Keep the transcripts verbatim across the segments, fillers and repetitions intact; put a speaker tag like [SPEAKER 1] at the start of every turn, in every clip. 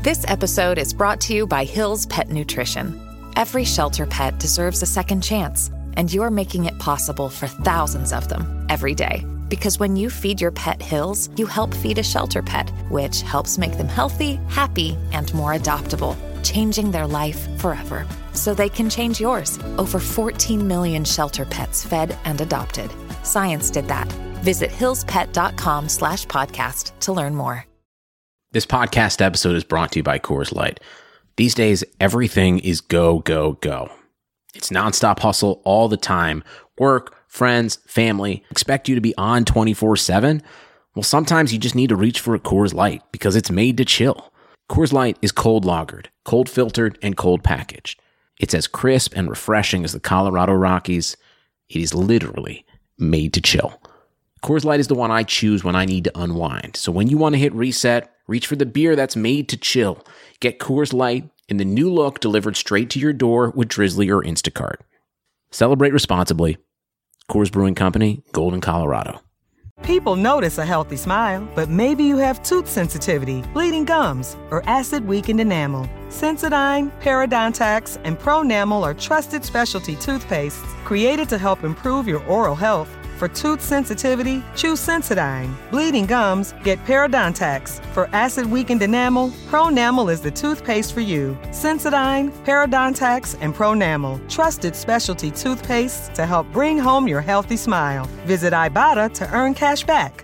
[SPEAKER 1] This episode is brought to you by Hill's Pet Nutrition. Every shelter pet deserves a second chance, and you're making it possible for thousands of them every day. Because when you feed your pet Hill's, you help feed a shelter pet, which helps make them healthy, happy, and more adoptable, changing their life forever. So they can change yours. Over fourteen million shelter pets fed and adopted. Science did that. Visit hillspet.com slash podcast to learn more.
[SPEAKER 2] This podcast episode is brought to you by Coors Light. These days, everything is go, go, go. It's nonstop hustle all the time. Work, friends, family expect you to be on twenty-four seven. Well, sometimes you just need to reach for a Coors Light because it's made to chill. Coors Light is cold lagered, cold filtered, and cold packaged. It's as crisp and refreshing as the Colorado Rockies. It is literally made to chill. Coors Light is the one I choose when I need to unwind. So when you want to hit reset, reach for the beer that's made to chill. Get Coors Light in the new look delivered straight to your door with Drizzly or Instacart. Celebrate responsibly. Coors Brewing Company, Golden, Colorado.
[SPEAKER 3] People notice a healthy smile, but maybe you have tooth sensitivity, bleeding gums, or acid-weakened enamel. Sensodyne, Parodontax, and Pronamel are trusted specialty toothpastes created to help improve your oral health. For tooth sensitivity, choose Sensodyne. Bleeding gums, get Parodontax. For acid-weakened enamel, Pronamel is the toothpaste for you. Sensodyne, Parodontax, and Pronamel. Trusted specialty toothpastes to help bring home your healthy smile. Visit Ibotta to earn cash back.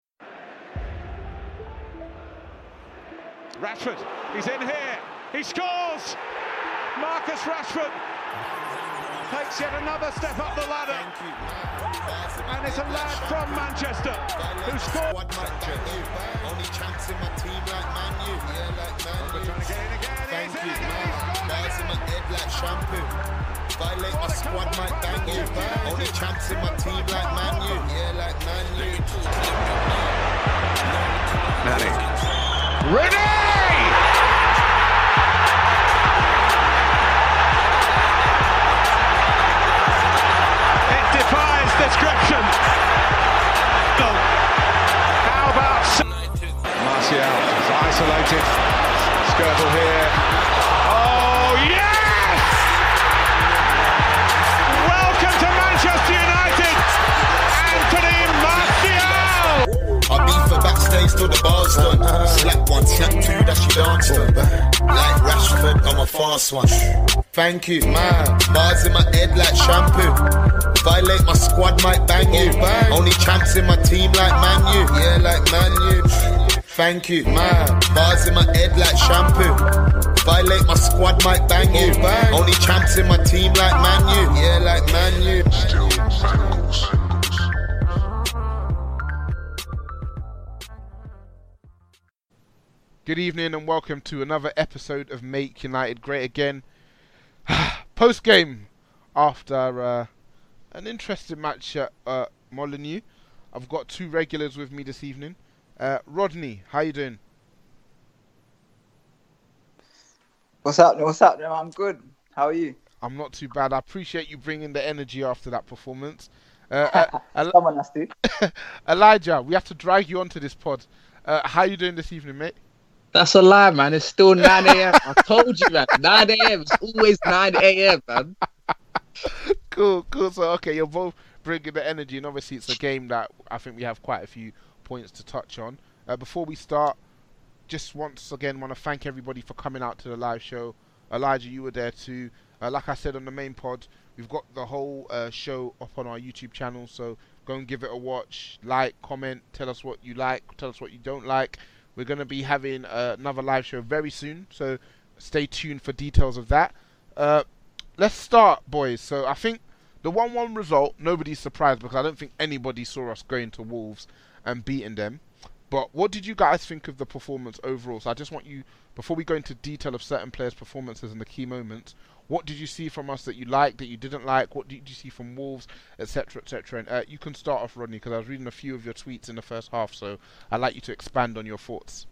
[SPEAKER 4] Rashford, he's in here. He scores! Marcus Rashford takes yet another step up the ladder. And it's a lad from Manchester who scored.
[SPEAKER 5] Only chance in my team like Man U. Yeah, like Man U.
[SPEAKER 4] Trying to get in again.
[SPEAKER 5] Thank
[SPEAKER 4] He's
[SPEAKER 5] you.
[SPEAKER 4] in again.
[SPEAKER 5] Bars in my head like shampoo. Violate my squad might bang you. Only chance in my team like Man U. Yeah, like Man U.
[SPEAKER 4] Manning. Ready! Defies description. No. How about Martial is isolated. Skirtle here. Oh yes! Welcome to Manchester United, Anthony Martial.
[SPEAKER 5] I beat for backstage till the bar's done. Slap one, slap two, that she danced on. Like Rashford, I'm a fast one. Thank you, man. Bars in my head like shampoo. Violate my squad, might bang you. Bang. Only champs in my team like Man U. Yeah, like Man U. Thank you, man. Bars in my head like shampoo. Violate my squad, might bang you. Bang. Only champs in my team like Man U. Yeah, like Man U. Still bangles.
[SPEAKER 6] Good evening and welcome to another episode of Make United Great Again. Post game after uh, an interesting match at uh, Molineux. I've got two regulars with me this evening. Uh, Rodney, how you doing?
[SPEAKER 7] What's happening? What's happening? I'm good. How are you?
[SPEAKER 6] I'm not too bad. I appreciate you bringing the energy after that performance. Uh, uh,
[SPEAKER 7] Someone has to.
[SPEAKER 6] Elijah, we have to drag you onto this pod. Uh, how you doing this evening, mate?
[SPEAKER 8] That's a lie, man. It's still nine a.m. I told you, man. nine a.m. It's always nine a.m., man.
[SPEAKER 6] Cool, cool. So, okay, you're both bringing the energy, and obviously it's a game that I think we have quite a few points to touch on. Uh, before we start, just once again want to thank everybody for coming out to the live show. Elijah, you were there too. Uh, like I said on the main pod, we've got the whole uh, show up on our YouTube channel, so go and give it a watch, like, comment, tell us what you like, tell us what you don't like. We're going to be having uh, another live show very soon, so stay tuned for details of that. Uh, let's start, boys. So I think the one one result, nobody's surprised because I don't think anybody saw us going to Wolves and beating them. But what did you guys think of the performance overall? So I just want you, before we go into detail of certain players' performances and the key moments, what did you see from us that you liked, that you didn't like? What did you see from Wolves, et cetera, et cetera? And uh, you can start off, Rodney, because I was reading a few of your tweets in the first half, so I'd like you to expand on your thoughts.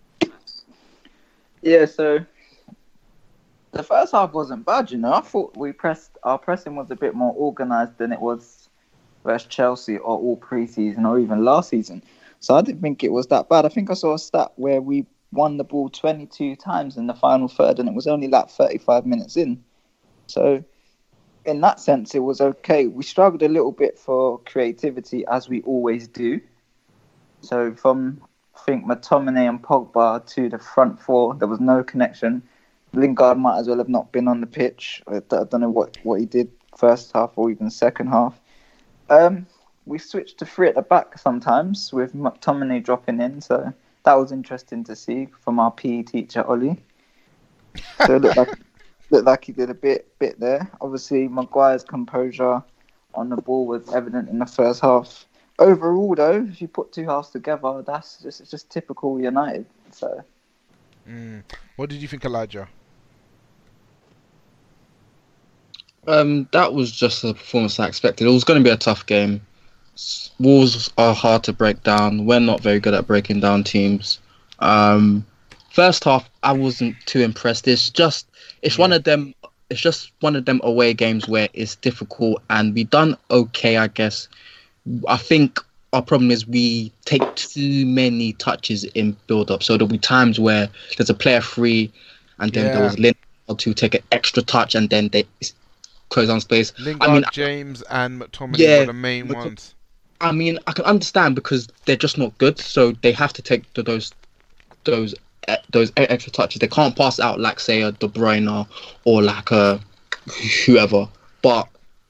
[SPEAKER 7] Yeah, so the first half wasn't bad, you know. I thought we pressed, our pressing was a bit more organised than it was versus Chelsea or all pre-season or even last season. So I didn't think it was that bad. I think I saw a stat where we won the ball twenty-two times in the final third, and it was only like thirty-five minutes in. So, in that sense, it was okay. We struggled a little bit for creativity, as we always do. So, from, I think, McTominay and Pogba to the front four, there was no connection. Lingard might as well have not been on the pitch. I don't know what, what he did first half or even second half. Um, we switched to three at the back sometimes, with McTominay dropping in, so that was interesting to see from our P E teacher, Ollie. So it looked like, looked like he did a bit bit there. Obviously, Maguire's composure on the ball was evident in the first half. Overall, though, if you put two halves together, that's just, it's just typical United. So,
[SPEAKER 6] mm. What did you think, Elijah?
[SPEAKER 8] Um, that was just the performance I expected. It was going to be a tough game. Wolves are hard to break down. We're not very good at breaking down teams. Um, first half, I wasn't too impressed. It's just, it's yeah. one of them. It's just one of them away games where it's difficult, and we done okay, I guess. I think our problem is we take too many touches in build-up. So there'll be times where there's a player free, and then yeah. there was Lingard to take an extra touch, and then they close on space.
[SPEAKER 6] Lingard, I mean, James, and McTominay
[SPEAKER 8] yeah,
[SPEAKER 6] were the main
[SPEAKER 8] McTom-
[SPEAKER 6] ones.
[SPEAKER 8] I mean, I can understand because they're just not good, so they have to take the, those those those extra touches. They can't pass out like, say, a De Bruyne or like a whoever. But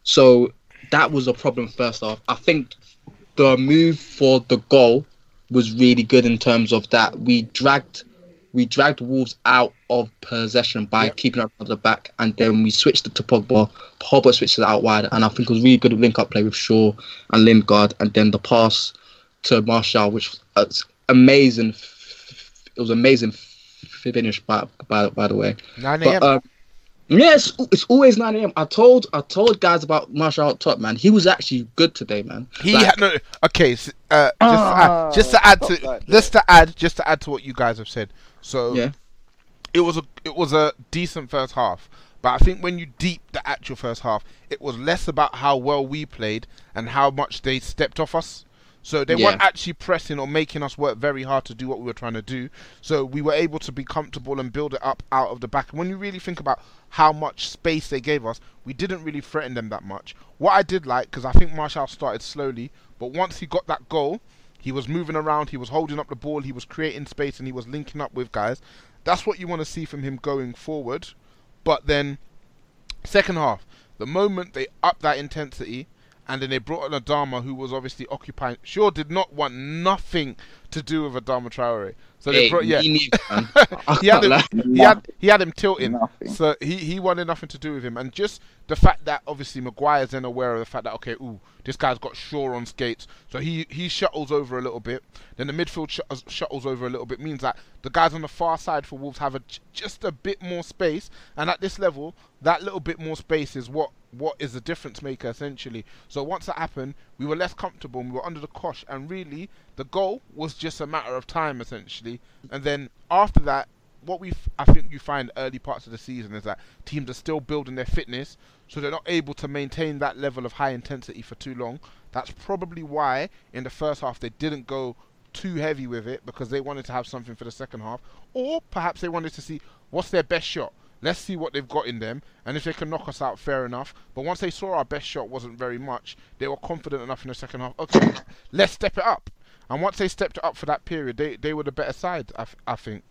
[SPEAKER 8] so that was a problem first off. I think the move for the goal was really good in terms of that we dragged we dragged Wolves out of possession by yep. keeping up at the back, and then we switched it to Pogba. Pogba switched it out wide, and I think it was really good link-up play with Shaw and Lingard, and then the pass to Martial, which was amazing. It was amazing finish, by by, by the way.
[SPEAKER 6] nine a.m.
[SPEAKER 8] But, um, yeah, it's, it's always nine a.m. I told I told guys about Martial up top, man. He was actually good today, man.
[SPEAKER 6] He
[SPEAKER 8] like,
[SPEAKER 6] had no. Okay, so, uh, just, uh, to add, just to add to like just to add just to add to what you guys have said. So
[SPEAKER 8] yeah.
[SPEAKER 6] it was a it was a decent first half, but I think when you deep the actual first half, it was less about how well we played and how much they stepped off us. So they yeah. weren't actually pressing or making us work very hard to do what we were trying to do. So we were able to be comfortable and build it up out of the back. And when you really think about how much space they gave us, we didn't really threaten them that much. What I did like, because I think Martial started slowly, but once he got that goal, he was moving around, he was holding up the ball, he was creating space, and he was linking up with guys. That's what you want to see from him going forward. But then, second half, the moment they upped that intensity, and then they brought in Adama, who was obviously occupying. Shaw did not want nothing to do with Adama Traore. So they
[SPEAKER 8] hey,
[SPEAKER 6] brought, yeah,
[SPEAKER 8] need,
[SPEAKER 6] he had him, he had he had him tilting. Nothing. So he he wanted nothing to do with him, and just the fact that obviously Maguire's then aware of the fact that okay, ooh, this guy's got Shaw on skates, so he he shuttles over a little bit. Then the midfield sh- shuttles over a little bit, means that the guys on the far side for Wolves have a, just a bit more space, and at this level, that little bit more space is what. what is the difference maker essentially. So once that happened, we were less comfortable and we were under the cosh, and really the goal was just a matter of time essentially. And then after that, what we I think you find early parts of the season is that teams are still building their fitness, so they're not able to maintain that level of high intensity for too long. That's probably why in the first half they didn't go too heavy with it, because they wanted to have something for the second half, or perhaps they wanted to see what's their best shot. Let's see what they've got in them, and if they can knock us out, fair enough. But once they saw our best shot wasn't very much, they were confident enough in the second half, okay, let's step it up. And once they stepped it up for that period, they, they were the better side, I, I think.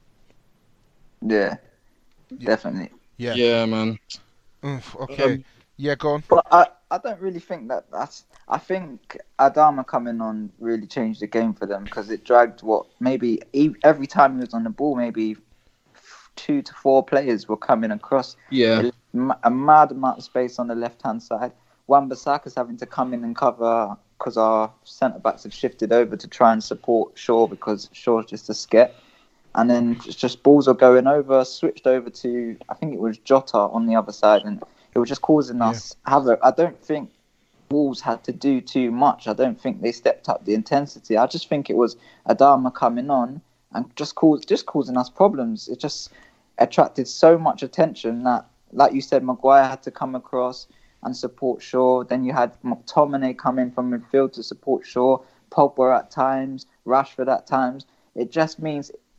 [SPEAKER 7] Yeah, definitely.
[SPEAKER 6] Yeah,
[SPEAKER 8] yeah, man.
[SPEAKER 6] Oof, okay, um, yeah, go on.
[SPEAKER 7] But I, I don't really think that that's... I think Adama coming on really changed the game for them, because it dragged what, maybe every time he was on the ball, maybe two to four players were coming across.
[SPEAKER 8] Yeah.
[SPEAKER 7] A mad amount of space on the left-hand side. Wan-Bissaka's having to come in and cover because our centre-backs have shifted over to try and support Shaw, because Shaw's just a sket. And then it's just balls are going over, switched over to, I think it was Jota on the other side, and it was just causing us yeah. havoc. I don't think Wolves had to do too much. I don't think they stepped up the intensity. I just think it was Adama coming on and just cause, just causing us problems. It just attracted so much attention that, like you said, Maguire had to come across and support Shaw. Then you had McTominay come in from midfield to support Shaw, Pogba at times, Rashford at times. It just means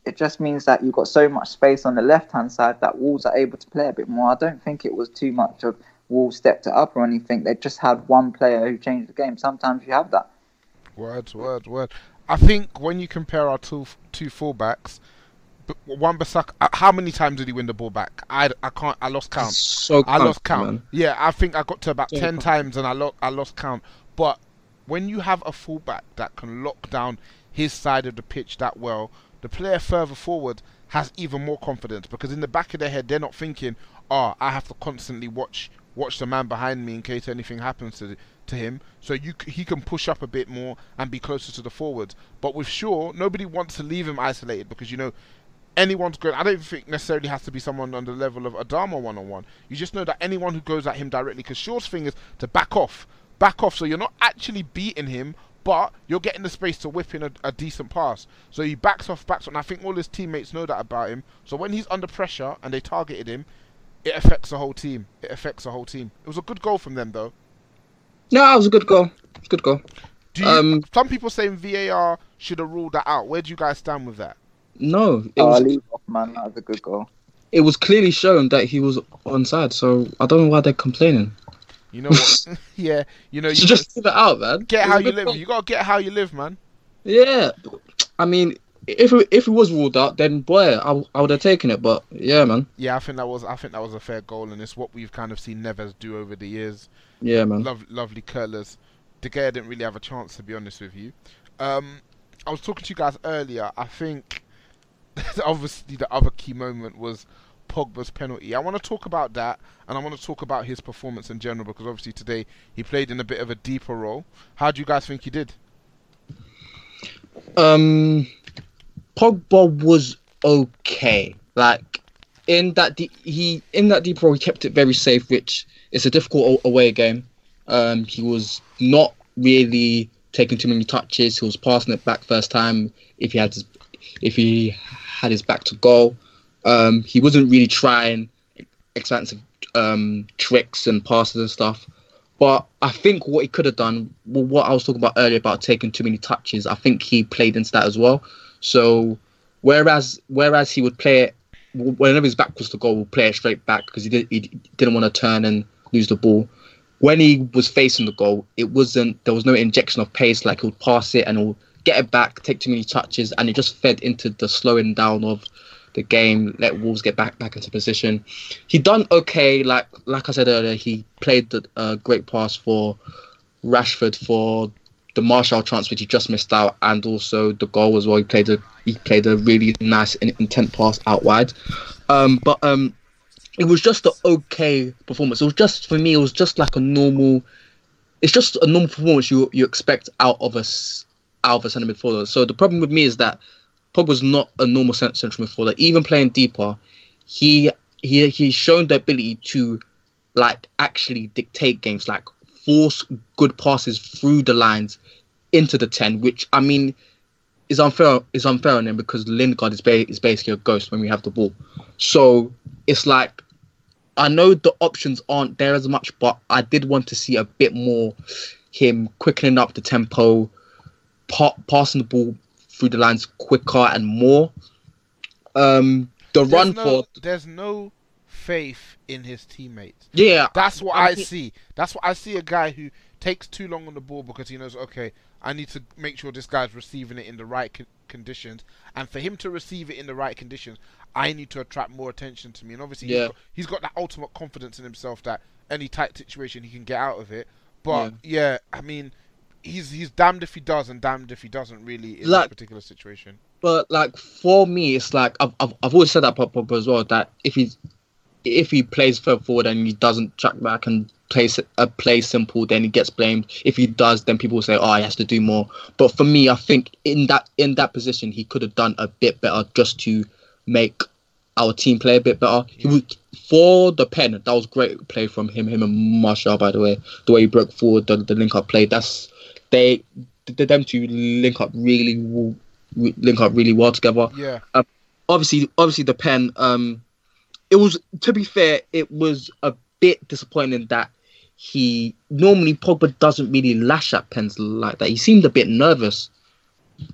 [SPEAKER 7] it just means that you've got so much space on the left-hand side that Wolves are able to play a bit more. I don't think it was too much of Wolves stepped it up or anything. They just had one player who changed the game. Sometimes you have that.
[SPEAKER 6] Words, words, words. I think when you compare our two two fullbacks, Wan-Bissaka, how many times did he win the ball back? I, I can't. I lost count.
[SPEAKER 8] So
[SPEAKER 6] I lost count.
[SPEAKER 8] Man.
[SPEAKER 6] Yeah, I think I got to about
[SPEAKER 8] So
[SPEAKER 6] ten
[SPEAKER 8] count.
[SPEAKER 6] times and I lost. I lost count. But when you have a fullback that can lock down his side of the pitch that well, the player further forward has even more confidence, because in the back of their head they're not thinking, "Oh, I have to constantly watch watch the man behind me in case anything happens to to him." So you he can push up a bit more and be closer to the forwards. But with Shaw, nobody wants to leave him isolated, because you know anyone's good. I don't think necessarily has to be someone on the level of Adama one on one. You just know that anyone who goes at him directly, because Shaw's thing is to back off, back off. So you're not actually beating him, but you're getting the space to whip in a, a decent pass. So he backs off, backs off, and I think all his teammates know that about him. So when he's under pressure and they targeted him, it affects the whole team. It affects the whole team. It was a good goal from them, though.
[SPEAKER 8] No, it was a good goal. Good goal.
[SPEAKER 6] Do you,
[SPEAKER 8] Um,
[SPEAKER 6] some people saying V A R should have ruled that out. Where do you guys stand with that?
[SPEAKER 8] No, it
[SPEAKER 7] Oh,
[SPEAKER 8] was
[SPEAKER 7] leave off, man. That was a good goal.
[SPEAKER 8] it was clearly shown that he was onside. So I don't know why they're complaining.
[SPEAKER 6] You know what? yeah, you know you
[SPEAKER 8] So just leave it out, man.
[SPEAKER 6] get
[SPEAKER 8] It
[SPEAKER 6] how
[SPEAKER 8] was a
[SPEAKER 6] you
[SPEAKER 8] good
[SPEAKER 6] live.
[SPEAKER 8] goal.
[SPEAKER 6] You gotta get how you live, man.
[SPEAKER 8] Yeah, I mean, if it, if it was ruled out, then boy, I, I would have taken it. But yeah, man.
[SPEAKER 6] Yeah, I think that was I think that was a fair goal, and it's what we've kind of seen Neves do over the years.
[SPEAKER 8] Yeah, man.
[SPEAKER 6] Lov- lovely curlers. De Gea didn't really have a chance, to be honest with you. Um, I was talking to you guys earlier. I think obviously the other key moment was Pogba's penalty. I want to talk about that, and I want to talk about his performance in general, because obviously today he played in a bit of a deeper role. How do you guys think he did?
[SPEAKER 8] Um, Pogba was okay. Like in that de- he in that deep role, he kept it very safe, which is a difficult a- away game. Um, he was not really taking too many touches. He was passing it back first time if he had his, if he had his back to goal. Um, he wasn't really trying expansive um, tricks and passes and stuff. But I think what he could have done, well, what I was talking about earlier about taking too many touches, I think he played into that as well. So whereas whereas he would play it, whenever his back was to goal, would play it straight back because he, did, he didn't want to turn and lose the ball. When he was facing the goal, it wasn't there was no injection of pace. Like he would pass it and he'll get it back, take too many touches, and it just fed into the slowing down of the game, let Wolves get back back into position. He done okay, like like I said earlier, he played the uh, great pass for Rashford for the Martial chance which he just missed out, and also the goal as well. He played a he played a really nice and intent pass out wide. Um, but um, it was just an okay performance. It was just for me, it was just like a normal. It's just a normal performance you you expect out of us out of a centre midfielder. So the problem with me is that Pogba's not a normal central midfielder. Even playing deeper, he he he's shown the ability to like actually dictate games, like force good passes through the lines into the ten, which I mean is unfair is unfair on him because Lingard is ba- is basically a ghost when we have the ball. So it's like I know the options aren't there as much, but I did want to see a bit more him quickening up the tempo, pa- passing the ball through the lines quicker and more. Um, the
[SPEAKER 6] There's
[SPEAKER 8] run
[SPEAKER 6] no,
[SPEAKER 8] for
[SPEAKER 6] there's no faith in his teammates.
[SPEAKER 8] yeah,
[SPEAKER 6] That's what
[SPEAKER 8] I
[SPEAKER 6] I
[SPEAKER 8] think-
[SPEAKER 6] see. That's what I see. A guy who takes too long on the ball because he knows, okay, I need to make sure this guy's receiving it in the right con- conditions, and for him to receive it in the right conditions, I need to attract more attention to me. And obviously,
[SPEAKER 8] Yeah.
[SPEAKER 6] he's, got, he's got that ultimate confidence in himself that any tight situation he can get out of it. But yeah, I mean, he's he's damned if he does and damned if he doesn't really in
[SPEAKER 8] Like-
[SPEAKER 6] this particular situation.
[SPEAKER 8] But like for me, it's like I've I've, I've always said that about Pogba as well. That if he if he plays further forward and he doesn't track back and plays a play simple, then he gets blamed. If he does, then people will say, "Oh, he has to do more." But for me, I think in that in that position, he could have done a bit better just to make our team play a bit better. He would for the pen. That was great play from him, him and Martial. By the way, the way he broke forward, the, the link up play. That's they, they them two link up really link up really well together.
[SPEAKER 6] Yeah.
[SPEAKER 8] Um, obviously, obviously the pen. Um, it was to be fair, it was a bit disappointing that he normally Pogba doesn't really lash at pens like that. He seemed a bit nervous.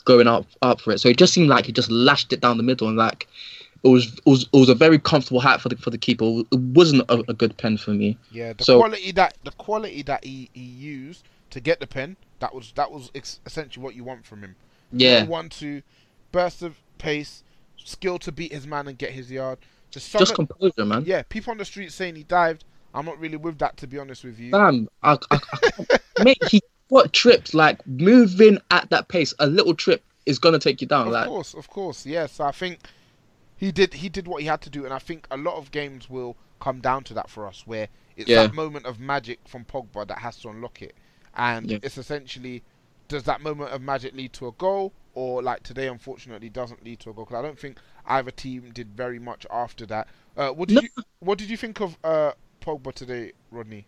[SPEAKER 8] going up up for it. So it just seemed like he just lashed it down the middle, and like it was it was, it was a very comfortable hat for the for the keeper. It wasn't a, a good pen for me.
[SPEAKER 6] Yeah, the
[SPEAKER 8] so,
[SPEAKER 6] quality that the quality that he, he used to get the pen, that was that was ex- essentially what you want from him.
[SPEAKER 8] Yeah,
[SPEAKER 6] you want to burst of pace, skill to beat his man and get his yard. Just,
[SPEAKER 8] just of, composure, man.
[SPEAKER 6] Yeah, people on the street saying he dived. I'm not really with that, to be honest with you.
[SPEAKER 8] Bam, I, I, I, mate, he what trips like moving at that pace. A little trip is gonna take you down.
[SPEAKER 6] Of
[SPEAKER 8] like,
[SPEAKER 6] course, of course, yes. I think he did. He did what he had to do, and I think a lot of games will come down to that for us, where it's
[SPEAKER 8] yeah.
[SPEAKER 6] that moment of magic from Pogba that has to unlock it, and yeah. it's essentially, does that moment of magic lead to a goal, or like today, unfortunately, doesn't lead to a goal? Because I don't think either team did very much after that. Uh, what did no. you What did you think of uh, Pogba today, Rodney?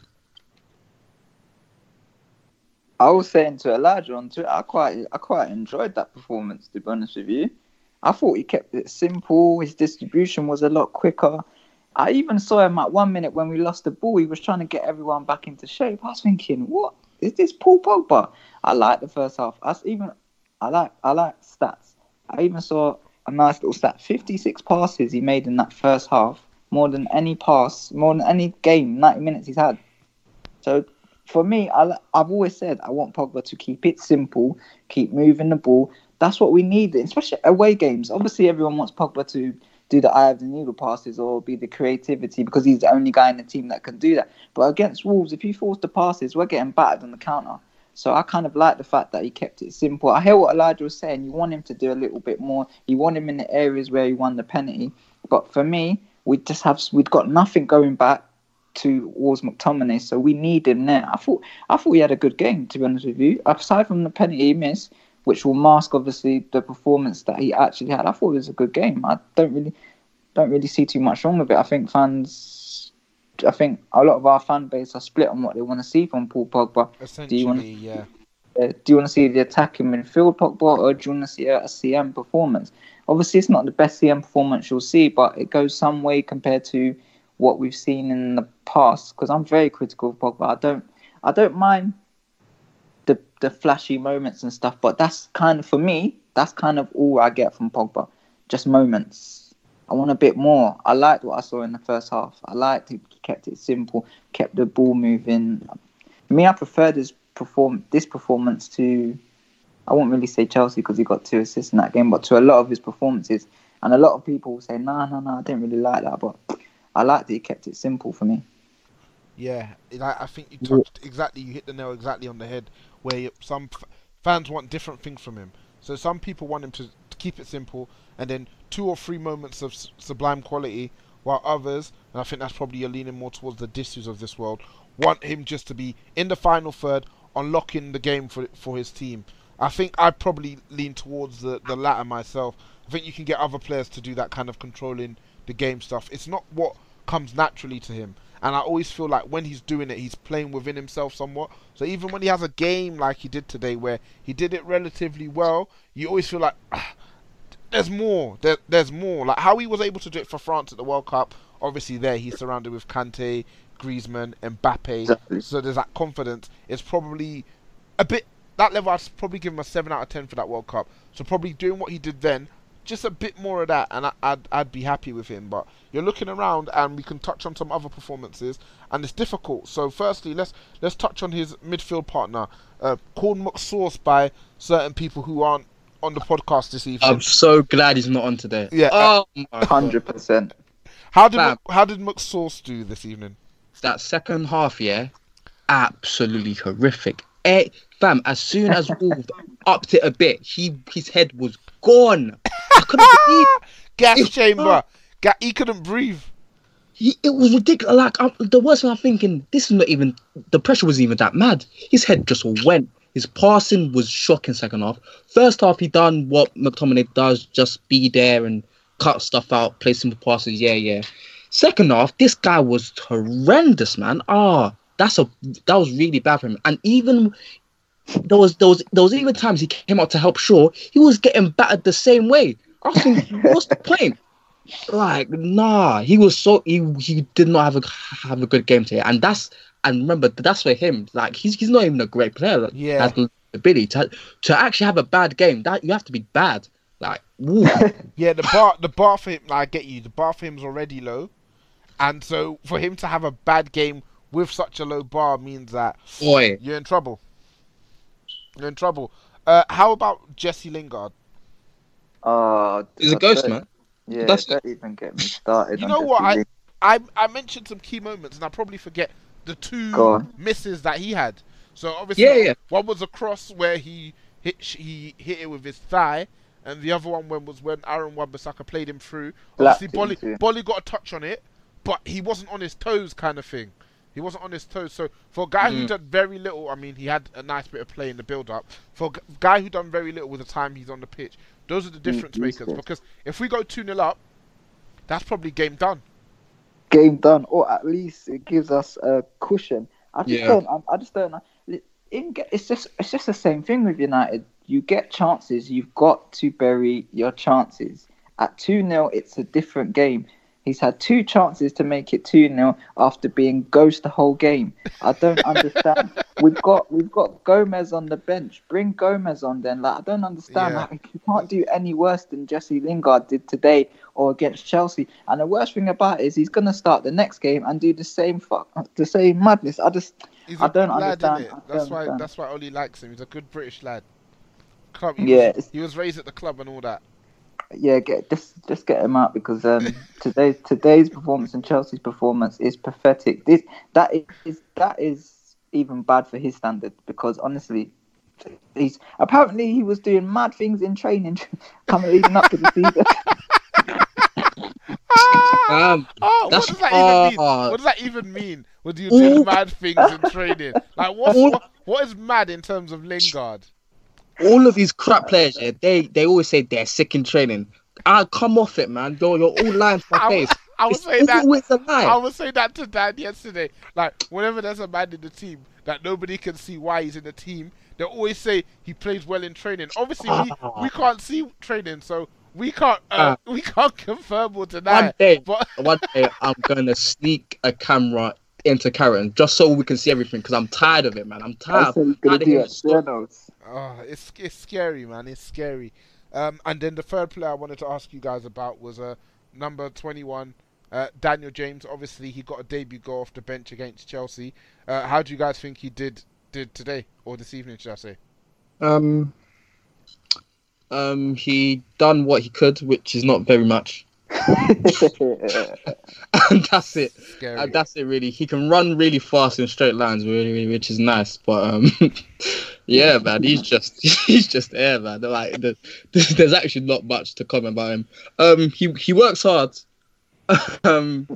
[SPEAKER 7] I was saying to Elijah on Twitter, I quite, I quite enjoyed that performance. To be honest with you, I thought he kept it simple. His distribution was a lot quicker. I even saw him at one minute when we lost the ball. He was trying to get everyone back into shape. I was thinking, what is this, Paul Pogba? I like the first half. I even, I like, I like stats. I even saw a nice little stat: fifty-six passes he made in that first half. More than any pass, more than any game, ninety minutes he's had. So for me, I, I've always said I want Pogba to keep it simple, keep moving the ball. That's what we need, especially away games. Obviously, everyone wants Pogba to do the eye of the needle passes or be the creativity because he's the only guy in the team that can do that. But against Wolves, if you force the passes, we're getting battered on the counter. So I kind of like the fact that he kept it simple. I hear what Elijah was saying. You want him to do a little bit more. You want him in the areas where he won the penalty. But for me, we just have we've got nothing going back towards McTominay, so we need him there. I thought I thought he had a good game, to be honest with you. Aside from the penalty he missed, which will mask obviously the performance that he actually had, I thought it was a good game. I don't really don't really see too much wrong with it. I think fans, I think a lot of our fan base are split on what they want to see from Paul Pogba.
[SPEAKER 6] Essentially,
[SPEAKER 7] do you want to,
[SPEAKER 6] yeah.
[SPEAKER 7] Uh, do you want to see the attacking midfield Pogba, or do you want to see a, a C M performance? Obviously, it's not the best C M performance you'll see, but it goes some way compared to what we've seen in the past. Because I'm very critical of Pogba. I don't, I don't mind the the flashy moments and stuff, but that's kind of, for me, that's kind of all I get from Pogba. Just moments. I want a bit more. I liked what I saw in the first half. I liked he kept it simple, kept the ball moving. Me, I preferred his perform this performance to, I won't really say Chelsea because he got two assists in that game, but to a lot of his performances. And a lot of people will say, no, no, no, I didn't really like that, but I liked that he kept it simple for me.
[SPEAKER 6] Yeah, I think you touched exactly, you hit the nail exactly on the head, where some f- fans want different things from him. So some people want him to, to keep it simple, and then two or three moments of s- sublime quality, while others, and I think that's probably you're leaning more towards the Dissus of this world, want him just to be in the final third, unlocking the game for for his team. I think I'd probably lean towards the, the latter myself. I think you can get other players to do that kind of controlling the game stuff. It's not what comes naturally to him. And I always feel like when he's doing it, he's playing within himself somewhat. So even when he has a game like he did today, where he did it relatively well, you always feel like, ah, there's more. There, there's more. Like how he was able to do it for France at the World Cup. Obviously there, he's surrounded with Kante, Griezmann, Mbappe. Exactly. So there's that confidence. It's probably a bit, that level I'd probably give him a seven out of ten for that World Cup. So probably doing what he did then, just a bit more of that, and I, I'd I'd be happy with him. But you're looking around, and we can touch on some other performances, and it's difficult. So firstly, let's let's touch on his midfield partner, uh, called McSauce by certain people who aren't on the podcast this evening.
[SPEAKER 8] I'm so glad he's not on today.
[SPEAKER 6] Yeah,
[SPEAKER 7] oh, one hundred percent.
[SPEAKER 6] How did Mc, how did McSauce do this evening?
[SPEAKER 8] That second half, yeah, absolutely horrific. Eh, fam, as soon as Wolves upped it a bit, he his head was gone. I couldn't believe
[SPEAKER 6] gas
[SPEAKER 8] it,
[SPEAKER 6] chamber. Ga- he couldn't breathe.
[SPEAKER 8] He, it was ridiculous. Like I'm, the worst thing I'm thinking, this is not even the pressure wasn't even that mad. His head just went. His passing was shocking. Second half, first half he done what McTominay does, just be there and cut stuff out, play simple passes. Yeah, yeah. Second half, this guy was horrendous, man. Ah, that's a that was really bad for him. And even there was there was there was even times he came out to help Shaw, he was getting battered the same way. I was thinking, what's the point? Like, nah, he was so he he did not have a have a good game today, and that's and remember that's for him. Like, he's he's not even a great player.
[SPEAKER 6] Yeah,
[SPEAKER 8] As Billy, to to actually have a bad game, that you have to be bad. Like, woo.
[SPEAKER 6] Yeah, the bar, the bar for him. Like, I get you. The bar for him is already low, and so for him to have a bad game with such a low bar means that
[SPEAKER 8] Boy.
[SPEAKER 6] you're in trouble. You're in trouble. Uh, how about Jesse Lingard?
[SPEAKER 7] Oh,
[SPEAKER 8] He's a ghost, man.
[SPEAKER 7] Yeah,
[SPEAKER 8] That's-
[SPEAKER 7] don't even get me started.
[SPEAKER 6] You
[SPEAKER 7] on
[SPEAKER 6] know
[SPEAKER 7] Jesse
[SPEAKER 6] what? I,
[SPEAKER 7] Lingard.
[SPEAKER 6] I I mentioned some key moments, and I probably forget the two
[SPEAKER 7] Go on.
[SPEAKER 6] misses that he had. So obviously,
[SPEAKER 8] Yeah, yeah.
[SPEAKER 6] one was a cross where he hit he hit it with his thigh, and the other one when was when Aaron Wan-Bissaka played him through.
[SPEAKER 7] Slapped
[SPEAKER 6] Obviously,
[SPEAKER 7] him
[SPEAKER 6] Bolly
[SPEAKER 7] too.
[SPEAKER 6] Bolly got a touch on it, but he wasn't on his toes, kind of thing. He wasn't on his toes. So for a guy who
[SPEAKER 8] Mm.
[SPEAKER 6] done very little, I mean, he had a nice bit of play in the build-up. For a g- guy who done very little with the time he's on the pitch, those are the difference makers.
[SPEAKER 7] useless.
[SPEAKER 6] Because if we go two nil up, that's probably game done.
[SPEAKER 7] Game done, or at least it gives us a cushion. I just
[SPEAKER 8] Yeah.
[SPEAKER 7] don't. I, I just don't know. In, it's just it's just the same thing with United. You get chances. You've got to bury your chances. At two nil, it's a different game. He's had two chances to make it two nil after being ghost the whole game. I don't understand. we've got we've got Gomez on the bench. Bring Gomez on then. Like I don't understand.
[SPEAKER 6] Yeah.
[SPEAKER 7] Like, you can't do any worse than Jesse Lingard did today or against Chelsea. And the worst thing about it is he's gonna start the next game and do the same fuck, the same madness. I just
[SPEAKER 6] He's
[SPEAKER 7] I
[SPEAKER 6] a
[SPEAKER 7] don't
[SPEAKER 6] good lad,
[SPEAKER 7] understand.
[SPEAKER 6] innit?
[SPEAKER 7] I don't
[SPEAKER 6] That's why.
[SPEAKER 7] understand.
[SPEAKER 6] That's why Oli likes him. He's a good British lad. Club. He
[SPEAKER 7] Yeah,
[SPEAKER 6] Was,
[SPEAKER 7] it's-
[SPEAKER 6] he was raised at the club and all that.
[SPEAKER 7] Yeah, get just just get him out because um, today's today's performance and Chelsea's performance is pathetic. This that is that is even bad for his standard because honestly, he's apparently he was doing mad things in training coming leading up to the season.
[SPEAKER 8] Um,
[SPEAKER 6] Oh, what
[SPEAKER 8] That's
[SPEAKER 6] does that even mean?
[SPEAKER 8] hard.
[SPEAKER 6] What does that even mean? When you do
[SPEAKER 8] Ooh.
[SPEAKER 6] mad things in training? Like what's,
[SPEAKER 8] Ooh.
[SPEAKER 6] what? What is mad in terms of Lingard?
[SPEAKER 8] all of these crap players, yeah, they they always say they're sick in training. I come off it, man. You're you're all lying to my
[SPEAKER 6] I,
[SPEAKER 8] face.
[SPEAKER 6] I was
[SPEAKER 8] It's
[SPEAKER 6] saying that.
[SPEAKER 8] always a lie.
[SPEAKER 6] I was saying that to Dan yesterday. Like whenever there's a man in the team that nobody can see why he's in the team, they always say he plays well in training. Obviously, we, we can't see training, so we can't uh, we can't confirm or deny.
[SPEAKER 8] One day,
[SPEAKER 6] But
[SPEAKER 8] one day, I'm gonna sneak a camera into Karen just so we can see everything because I'm tired of it, man. I'm tired.
[SPEAKER 7] That's what he's gonna
[SPEAKER 8] Tired of
[SPEAKER 7] do
[SPEAKER 8] hearing
[SPEAKER 7] at
[SPEAKER 8] stuff.
[SPEAKER 7] Reynolds.
[SPEAKER 6] oh, it's it's scary, man. It's scary. Um, and then the third player I wanted to ask you guys about was uh, number twenty-one, uh, Daniel James. Obviously, he got a debut goal off the bench against Chelsea. Uh, how do you guys think he did did today or this evening, should I say?
[SPEAKER 8] Um, um, he done what he could, which is not very much, and that's it.
[SPEAKER 6] Scary.
[SPEAKER 8] And that's it, really. He can run really fast in straight lines, really, really, which is nice. But um, yeah, man, he's just he's just there, man. Like, the, there's actually not much to comment about him. Um, he he works hard. um,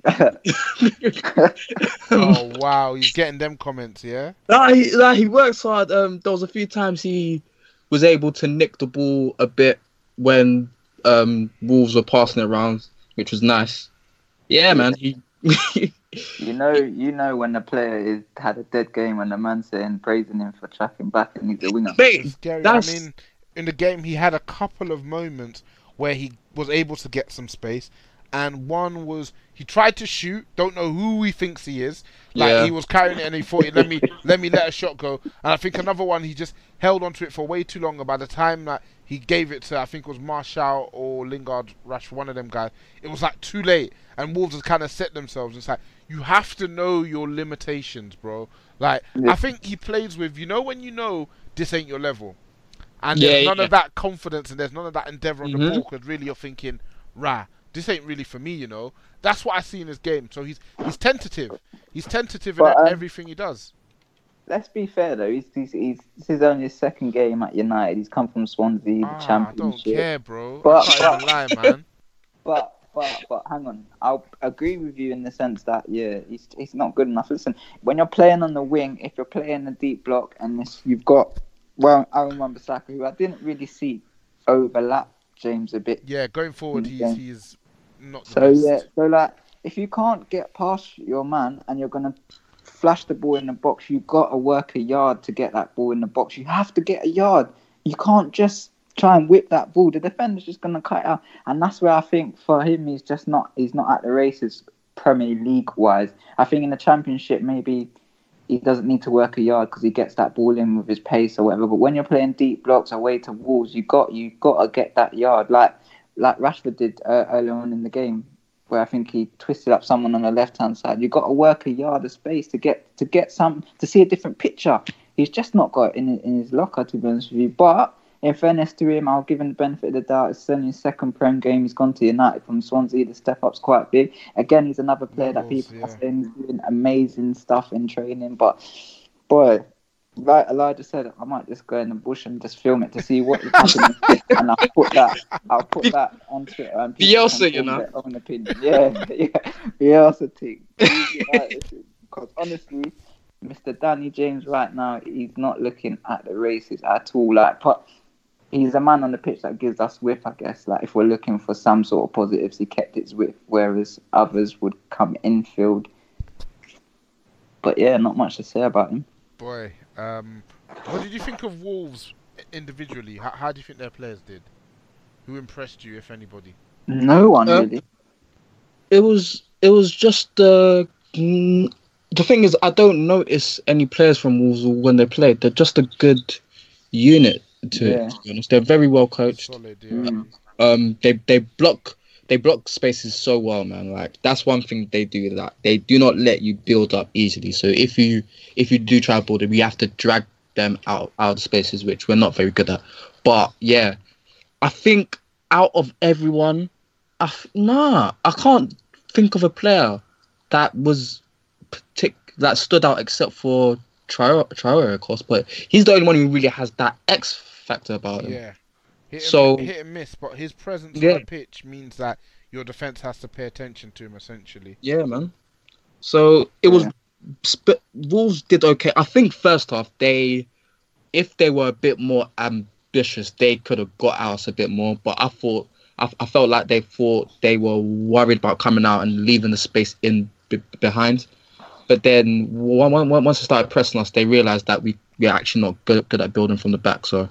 [SPEAKER 6] Oh wow, he's getting them comments, yeah.
[SPEAKER 8] Nah, he, nah, he works hard. Um, there was a few times he was able to nick the ball a bit when um Wolves were passing it around, which was nice. Yeah, man. He,
[SPEAKER 7] You know, you know when the player is had a dead game when the man's saying praising him for tracking back and he's a winger.
[SPEAKER 8] mate,
[SPEAKER 6] Scary.
[SPEAKER 8] that's
[SPEAKER 6] I mean, in the game, he had a couple of moments where he was able to get some space, and one was he tried to shoot. Don't know who he thinks he is. Like
[SPEAKER 8] Yeah.
[SPEAKER 6] he was carrying it and he thought, let me let me let a shot go. And I think another one he just held onto it for way too long. And by the time that he gave it to, I think it was Martial or Lingard, Rashford, one of them guys, it was like too late. And Wolves has kind of set themselves. It's like you have to know your limitations, bro. Like
[SPEAKER 7] Yeah.
[SPEAKER 6] I think he plays with, you know, when you know this ain't your level. And
[SPEAKER 8] Yeah,
[SPEAKER 6] there's none
[SPEAKER 8] yeah.
[SPEAKER 6] of that confidence and there's none of that endeavour on the
[SPEAKER 8] Mhm.
[SPEAKER 6] ball because really you're thinking, rah, this ain't really for me, you know. That's what I see in his game. So he's he's tentative. He's tentative in
[SPEAKER 7] But, um,
[SPEAKER 6] everything he does.
[SPEAKER 7] Let's be fair though. He's, he's, he's this is only his second game at United. He's come from Swansea, the
[SPEAKER 6] Ah, I don't
[SPEAKER 7] Championship.
[SPEAKER 6] care, bro.
[SPEAKER 7] But-
[SPEAKER 6] I can't even lie, man.
[SPEAKER 7] But but but hang on, I'll agree with you in the sense that yeah, he's he's not good enough. Listen, when you're playing on the wing, if you're playing a deep block and this, you've got well Aaron Wan-Bissaka, who I didn't really see overlap James a bit.
[SPEAKER 6] Yeah, going forward, he's
[SPEAKER 7] Okay.
[SPEAKER 6] he's not the
[SPEAKER 7] So
[SPEAKER 6] best.
[SPEAKER 7] yeah, so like if you can't get past your man and you're gonna flash the ball in the box, you've got to work a yard to get that ball in the box. You have to get a yard. You can't just try and whip that ball. The defender's just gonna cut it out, and that's where I think for him he's just not he's not at the races Premier League wise. I think in the Championship maybe he doesn't need to work a yard because he gets that ball in with his pace or whatever. But when you're playing deep blocks away to Wolves, you got you got to get that yard, like like Rashford did uh, earlier on in the game, where I think he twisted up someone on the left hand side. You got to work a yard of space to get to get some to see a different picture. He's just not got it in in his locker, to be honest with you. But in fairness to him, I'll give him the benefit of the doubt. It's only his second Prem game. He's gone to United from Swansea. The step up's quite big. Again, he's another player that people yeah. are saying is doing amazing stuff in training. But boy, like Elijah said, I might just go in the bush and just film it to see what is happening, and I'll put that. I'll put that on Twitter. And
[SPEAKER 8] Bielsa, you know,
[SPEAKER 7] own opinion. Yeah, yeah, Bielsa thing. Because honestly, Mister Danny James right now, he's not looking at the races at all. Like, but he's a man on the pitch that gives us width, I guess. Like, if we're looking for some sort of positives, he kept his width, whereas others would come infield. But yeah, not much to say about him.
[SPEAKER 6] Boy, um, what did you think of Wolves individually? How, how do you think their players did? Who impressed you, if anybody?
[SPEAKER 7] No one
[SPEAKER 8] uh,
[SPEAKER 7] really.
[SPEAKER 8] It was it was just the uh, mm, the thing is, I don't notice any players from Wolves when they play. They're just a good unit. To,
[SPEAKER 7] Yeah.
[SPEAKER 8] to be honest, they're very well coached.
[SPEAKER 6] Solid, yeah.
[SPEAKER 7] Mm.
[SPEAKER 8] Um, they they block they block spaces so well, man. Like, that's one thing they do, that they do not let you build up easily. So if you if you do try to build it, we have to drag them out out of spaces, which we're not very good at. But yeah, I think out of everyone, I f- nah, I can't think of a player that was partic- that stood out except for Traore, Traore, of course. But he's the only one who really has that X factor about him.
[SPEAKER 6] Yeah. Hit
[SPEAKER 8] So-
[SPEAKER 6] and, hit and miss, but his presence
[SPEAKER 8] Yeah.
[SPEAKER 6] on the pitch means that your defence has to pay attention to him, essentially.
[SPEAKER 8] Yeah, man. So it was.
[SPEAKER 7] Yeah.
[SPEAKER 8] Sp- Wolves did okay. I think first half they, if they were a bit more ambitious, they could have got out a bit more. But I thought, I, I felt like they thought they were worried about coming out and leaving the space in b- behind. But then one, one, once they started pressing us, they realised that we we're actually not good, good at building from the back. So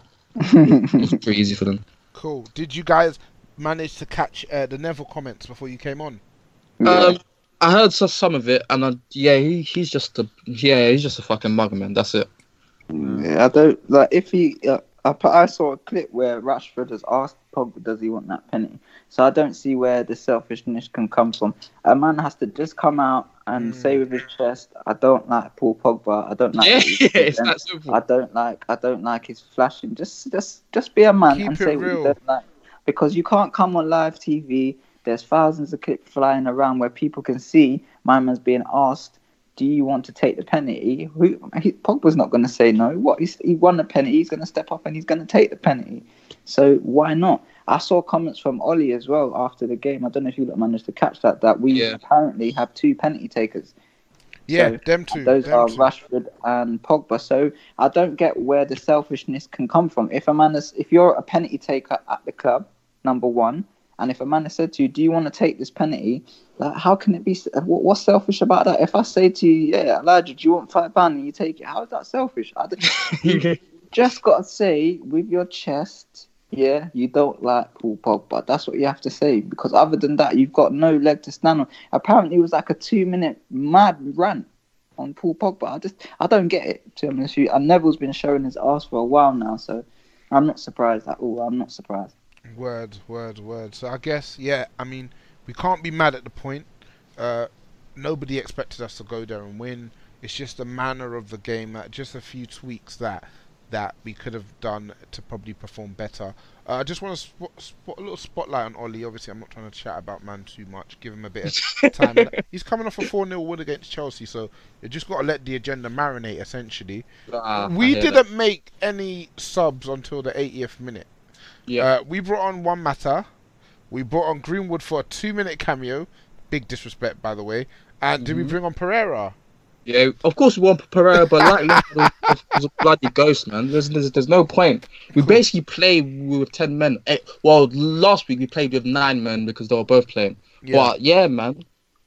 [SPEAKER 8] it was pretty easy for them.
[SPEAKER 6] Cool. Did you guys manage to catch uh, the Neville comments before you came on?
[SPEAKER 7] Yeah.
[SPEAKER 8] Um, I heard so- some of it, and I, yeah, he, he's just a yeah, he's just a fucking mugger, man. That's it.
[SPEAKER 7] Yeah, I don't like if he. Uh, I, put- I saw a clip where Rashford has asked Pogba, "Does he want that penalty?" So I don't see where the selfishness can come from. A man has to just come out and
[SPEAKER 6] Mm.
[SPEAKER 7] say with his chest, "I don't like Paul Pogba. I don't like."
[SPEAKER 8] Yeah,
[SPEAKER 7] what he
[SPEAKER 8] yeah,
[SPEAKER 7] did,
[SPEAKER 8] it's
[SPEAKER 7] and
[SPEAKER 8] that simple.
[SPEAKER 7] I don't like. I don't like his flashing. Just, just, just be a man
[SPEAKER 6] Keep
[SPEAKER 7] and
[SPEAKER 6] it
[SPEAKER 7] say what
[SPEAKER 6] real.
[SPEAKER 7] you don't like, because you can't come on live T V. There's thousands of clips flying around where people can see my man's being asked, "Do you want to take the penalty?" Who, he, Pogba's not going to say no. What he's, he won the penalty. He's going to step up and he's going to take the penalty. So why not? I saw comments from Ollie as well after the game. I don't know if you lot managed to catch that. That we
[SPEAKER 8] Yeah.
[SPEAKER 7] apparently have two penalty takers.
[SPEAKER 6] Yeah,
[SPEAKER 7] So,
[SPEAKER 6] them two.
[SPEAKER 7] Those
[SPEAKER 6] them
[SPEAKER 7] are
[SPEAKER 6] two.
[SPEAKER 7] Rashford and Pogba. So I don't get where the selfishness can come from. If a man is, if you're a penalty taker at the club, number one, and if a man has said to you, "Do you want to take this penalty?" Like, how can it be? What, what's selfish about that? If I say to you, "Yeah, Elijah, do you want five pound?" and you take it, how is that selfish? I don't, you just got to say with your chest, "Yeah, you don't like Paul Pogba." That's what you have to say, because other than that, you've got no leg to stand on. Apparently, it was like a two-minute mad rant on Paul Pogba. I just, I don't get it, to be honest with you. And Neville's been showing his ass for a while now, so I'm not surprised at all. I'm not surprised.
[SPEAKER 6] Word, word, word. So I guess, yeah, I mean, we can't be mad at the point. Uh, nobody expected us to go there and win. It's just the manner of the game, that just a few tweaks that that we could have done to probably perform better. Uh, I just want to spot, spot a little spotlight on Ollie. Obviously, I'm not trying to chat about man too much. Give him a bit of time. He's coming off a four nil win against Chelsea, so you just got to let the agenda marinate, essentially.
[SPEAKER 8] Ah, I
[SPEAKER 6] we
[SPEAKER 8] hear
[SPEAKER 6] didn't make any subs until the eightieth minute.
[SPEAKER 8] Yeah.
[SPEAKER 6] Uh, we brought on Juan Mata. We brought on Greenwood for a two-minute cameo. Big disrespect, by the way. And did we bring on Pereira?
[SPEAKER 8] Yeah, of course we want Pereira, but like Liverpool was, was a bloody ghost, man. There's, there's there's no point. We basically play with ten men. Eh, Well, last week we played with nine men because they were both playing.
[SPEAKER 6] Yeah.
[SPEAKER 8] But yeah, man,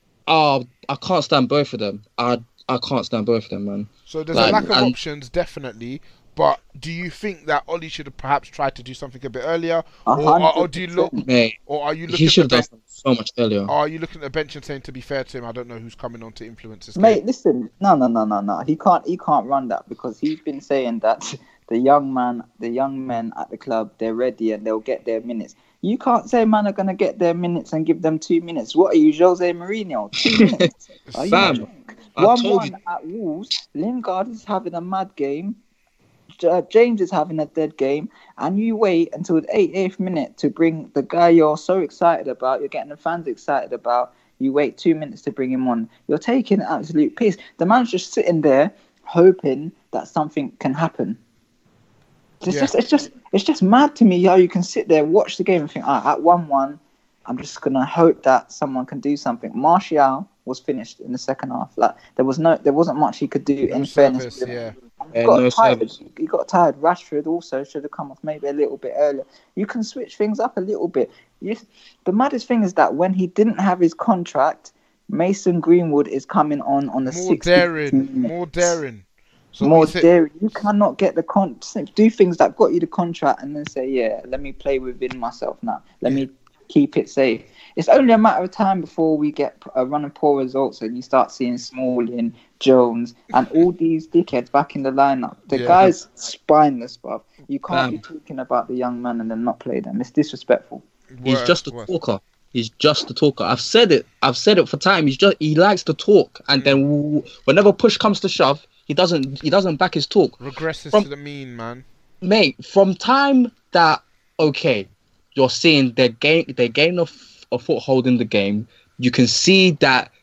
[SPEAKER 8] oh, I can't stand both of them. I I can't stand both of them, man.
[SPEAKER 6] So there's
[SPEAKER 8] Like,
[SPEAKER 6] a lack of
[SPEAKER 8] and-
[SPEAKER 6] options, definitely. But do you think that Ollie should have perhaps tried to do something a bit earlier,
[SPEAKER 7] A
[SPEAKER 6] or, or, or
[SPEAKER 7] hundred
[SPEAKER 6] do you look,
[SPEAKER 7] percent.
[SPEAKER 8] Mate,
[SPEAKER 6] or are you
[SPEAKER 8] he
[SPEAKER 6] looking
[SPEAKER 8] should
[SPEAKER 6] for
[SPEAKER 8] have done
[SPEAKER 6] the,
[SPEAKER 8] something so much earlier.
[SPEAKER 6] Are you looking at the bench and saying, to be fair to him, I don't know who's coming on to influence this
[SPEAKER 7] Mate,
[SPEAKER 6] game?
[SPEAKER 7] listen, no, no, no, no, no. He can't, he can't run that because he's been saying that the young man, the young men at the club, they're ready and they'll get their minutes. You can't say man are gonna get their minutes and give them two minutes. What are you, Jose Mourinho? Two minutes? Are you
[SPEAKER 8] Fam,
[SPEAKER 7] drunk?
[SPEAKER 8] I
[SPEAKER 7] One
[SPEAKER 8] told
[SPEAKER 7] one
[SPEAKER 8] you.
[SPEAKER 7] at Wolves. Lingard is having a mad game. J- James is having a dead game, and you wait until the eightieth minute to bring the guy you're so excited about, you're getting the fans excited about. You wait two minutes to bring him on. You're taking an absolute piss. The man's just sitting there hoping that something can happen. It's
[SPEAKER 6] Yeah.
[SPEAKER 7] just, it's just, it's just mad to me how you can sit there, watch the game, and think, ah, at one-one, I'm just gonna hope that someone can do something. Martial was finished in the second half. Like there was no, there wasn't much he could do.
[SPEAKER 6] No
[SPEAKER 7] in fairness,
[SPEAKER 6] service, yeah.
[SPEAKER 7] he
[SPEAKER 8] Yeah,
[SPEAKER 7] got
[SPEAKER 8] no
[SPEAKER 7] tired.
[SPEAKER 8] service.
[SPEAKER 7] He got tired. Rashford also should have come off maybe a little bit earlier. You can switch things up a little bit. You, the maddest thing is that when he didn't have his contract, Mason Greenwood is coming on on the
[SPEAKER 6] More
[SPEAKER 7] sixtieth
[SPEAKER 6] daring,
[SPEAKER 7] minute.
[SPEAKER 6] more daring. So
[SPEAKER 7] More
[SPEAKER 6] we say-
[SPEAKER 7] daring. You cannot get the con. Do things that got you the contract and then say, yeah, let me play within myself now. Let me keep it safe. It's only a matter of time before we get a run of poor results and you start seeing Smalling, Jones, and all these dickheads back in the lineup. The
[SPEAKER 6] Yeah.
[SPEAKER 7] guy's spineless, bruv. You can't
[SPEAKER 8] Bam.
[SPEAKER 7] be talking about the young man and then not play them. It's disrespectful.
[SPEAKER 8] He's
[SPEAKER 6] Word,
[SPEAKER 8] just a
[SPEAKER 6] word.
[SPEAKER 8] talker. He's just a talker. I've said it. I've said it for time. He's just he likes to talk, and then w- whenever push comes to shove, he doesn't he doesn't back his talk.
[SPEAKER 6] Regresses
[SPEAKER 8] From-
[SPEAKER 6] to the mean, man.
[SPEAKER 8] Mate, from time that okay, you're seeing they gain they gain a, f- a foothold in the game. You can see that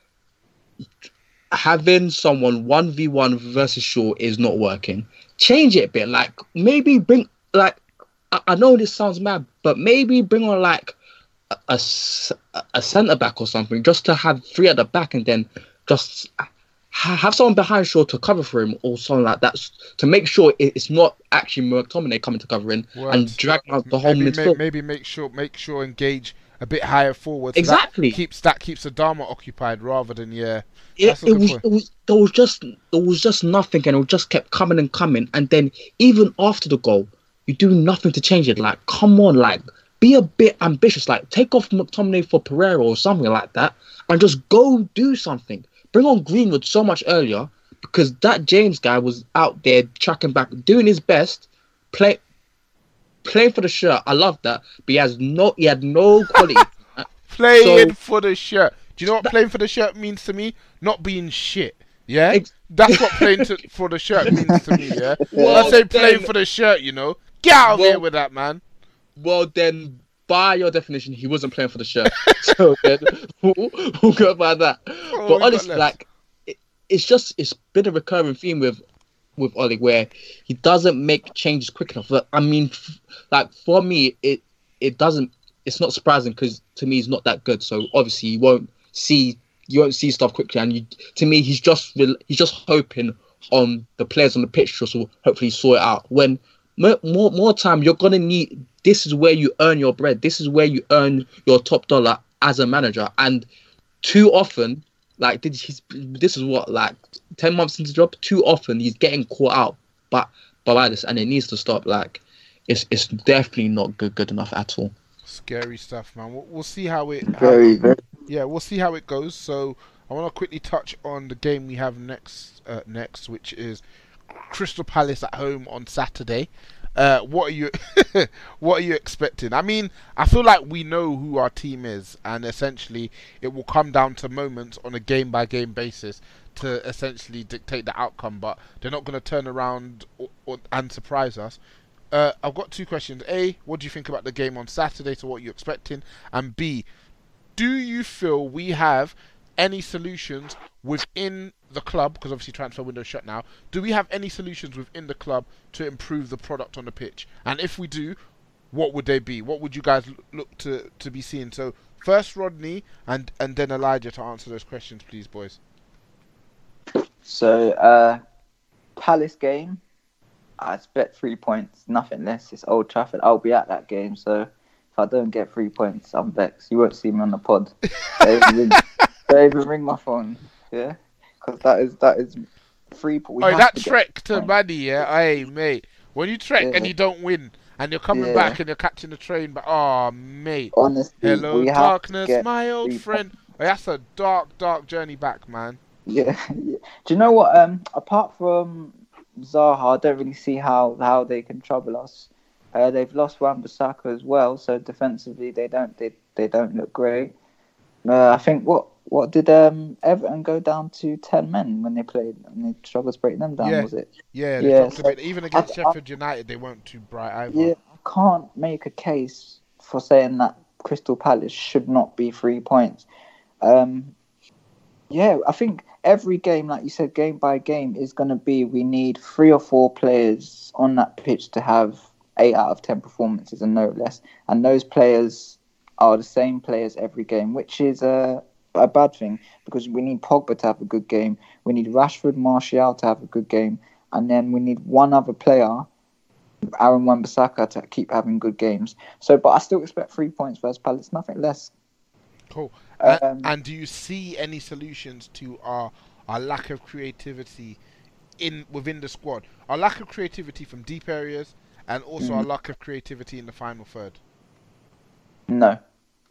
[SPEAKER 8] having someone one v one versus Shaw is not working. Change it a bit. Like maybe bring like I, I know this sounds mad, but maybe bring on like a, a, s- a centre back or something, just to have three at the back, and then just ha- have someone behind Shaw to cover for him or something like that, s- to make sure it- it's not actually McTominay coming to cover in
[SPEAKER 6] Word.
[SPEAKER 8] and drag out the whole
[SPEAKER 6] maybe,
[SPEAKER 8] midfield.
[SPEAKER 6] ma- maybe make sure, make sure engage a bit higher forward. So
[SPEAKER 8] Exactly.
[SPEAKER 6] That keeps that keeps Adama occupied rather than yeah.
[SPEAKER 8] It,
[SPEAKER 6] That's a
[SPEAKER 8] it
[SPEAKER 6] good
[SPEAKER 8] was
[SPEAKER 6] point.
[SPEAKER 8] it was there was just there was just nothing, and it just kept coming and coming, and then even after the goal, you do nothing to change it. Like, come on, like be a bit ambitious. Like, take off McTominay for Pereira or something like that, and just go do something. Bring on Greenwood so much earlier, because that James guy was out there tracking back, doing his best, play playing for the shirt. I love that, but he has no he had no quality.
[SPEAKER 6] Playing
[SPEAKER 8] So-
[SPEAKER 6] for the shirt. Do you know what playing for the shirt means to me? Not being shit. Yeah,
[SPEAKER 8] Ex-
[SPEAKER 6] that's what playing to, for the shirt means to me. Yeah,
[SPEAKER 8] Well,
[SPEAKER 6] I say playing
[SPEAKER 8] then-
[SPEAKER 6] for the shirt. You know, get out of
[SPEAKER 8] Well-
[SPEAKER 6] here with that, man.
[SPEAKER 8] Well, then, by your definition, he wasn't playing for the shirt. So then, we'll, we'll go by that.
[SPEAKER 6] we
[SPEAKER 8] But
[SPEAKER 6] got
[SPEAKER 8] honestly,
[SPEAKER 6] left?
[SPEAKER 8] like, it, it's just it's been a recurring theme with with Oli, where he doesn't make changes quick enough. But, I mean, f- like for me, it it doesn't. It's not surprising because to me, he's not that good. So obviously, you won't see you won't see stuff quickly. And you, to me, he's just rel- he's just hoping on the players on the pitch just will hopefully sort it out. When more more, more time, you're gonna need. This is where you earn your bread. This is where you earn your top dollar as a manager. And too often, like did he's, this is what like ten months into the job. Too often he's getting caught out, but by this, and it needs to stop. Like it's it's definitely not good good enough at all.
[SPEAKER 6] Scary stuff, man. We'll, we'll see how it. How,
[SPEAKER 7] Very, very.
[SPEAKER 6] yeah, we'll see how it goes. So I want to quickly touch on the game we have next, uh, next, which is Crystal Palace at home on Saturday. Uh, what are you, what are you expecting? I mean, I feel like we know who our team is, and essentially it will come down to moments on a game-by-game basis to essentially dictate the outcome. But they're not going to turn around or, or, and surprise us. Uh, I've got two questions. A, what do you think about the game on Saturday to what you're expecting? And B, do you feel we have any solutions within the club, because obviously transfer window shut now, do we have any solutions within the club to improve the product on the pitch? And if we do, what would they be? What would you guys l- look to, to be seeing? So first Rodney and, and then Elijah to answer those questions, please, boys.
[SPEAKER 7] So, uh, Palace game, I expect three points, nothing less. It's Old Trafford. I'll be at that game, so if I don't get three points, I'm vexed. You won't see me on the pod. Don't even ring, don't even ring my phone, yeah? Because that is, that is three points.
[SPEAKER 6] Oh, that trek to money, yeah? Hey, mate. When you trek
[SPEAKER 7] Yeah.
[SPEAKER 6] and you don't win, and you're coming
[SPEAKER 7] Yeah.
[SPEAKER 6] back and you're catching the train. But oh, mate,
[SPEAKER 7] Honestly,
[SPEAKER 6] hello
[SPEAKER 7] we have to
[SPEAKER 6] darkness,
[SPEAKER 7] get
[SPEAKER 6] my old
[SPEAKER 7] three
[SPEAKER 6] friend. Oh, that's a dark, dark journey back, man.
[SPEAKER 7] Yeah, yeah. Do you know what? Um, apart from Zaha, I don't really see how, how they can trouble us. Uh, they've lost Wan-Bissaka as well, so defensively they don't they, they don't look great. Uh, I think what what did um Everton go down to ten men when they played and they struggled to break them down?
[SPEAKER 6] Yeah.
[SPEAKER 7] Was it?
[SPEAKER 6] Yeah, they
[SPEAKER 7] Yeah,
[SPEAKER 6] dropped a
[SPEAKER 7] so
[SPEAKER 6] bit. Even against
[SPEAKER 7] I- I-
[SPEAKER 6] Sheffield United, they weren't too bright either.
[SPEAKER 7] Yeah, I can't make a case for saying that Crystal Palace should not be three points. Um, yeah, I think every game, like you said, game by game is going to be we need three or four players on that pitch to have eight out of ten performances and no less. And those players are the same players every game, which is a, a bad thing because we need Pogba to have a good game. We need Rashford, Martial to have a good game. And then we need one other player, Aaron Wan-Bissaka, to keep having good games. So, but I still expect three points versus Palace, nothing less.
[SPEAKER 6] Cool.
[SPEAKER 7] Um,
[SPEAKER 6] and, and do you see any solutions to our our lack of creativity in within the squad? Our lack of creativity from deep areas, and also our lack of creativity in the final third.
[SPEAKER 7] No.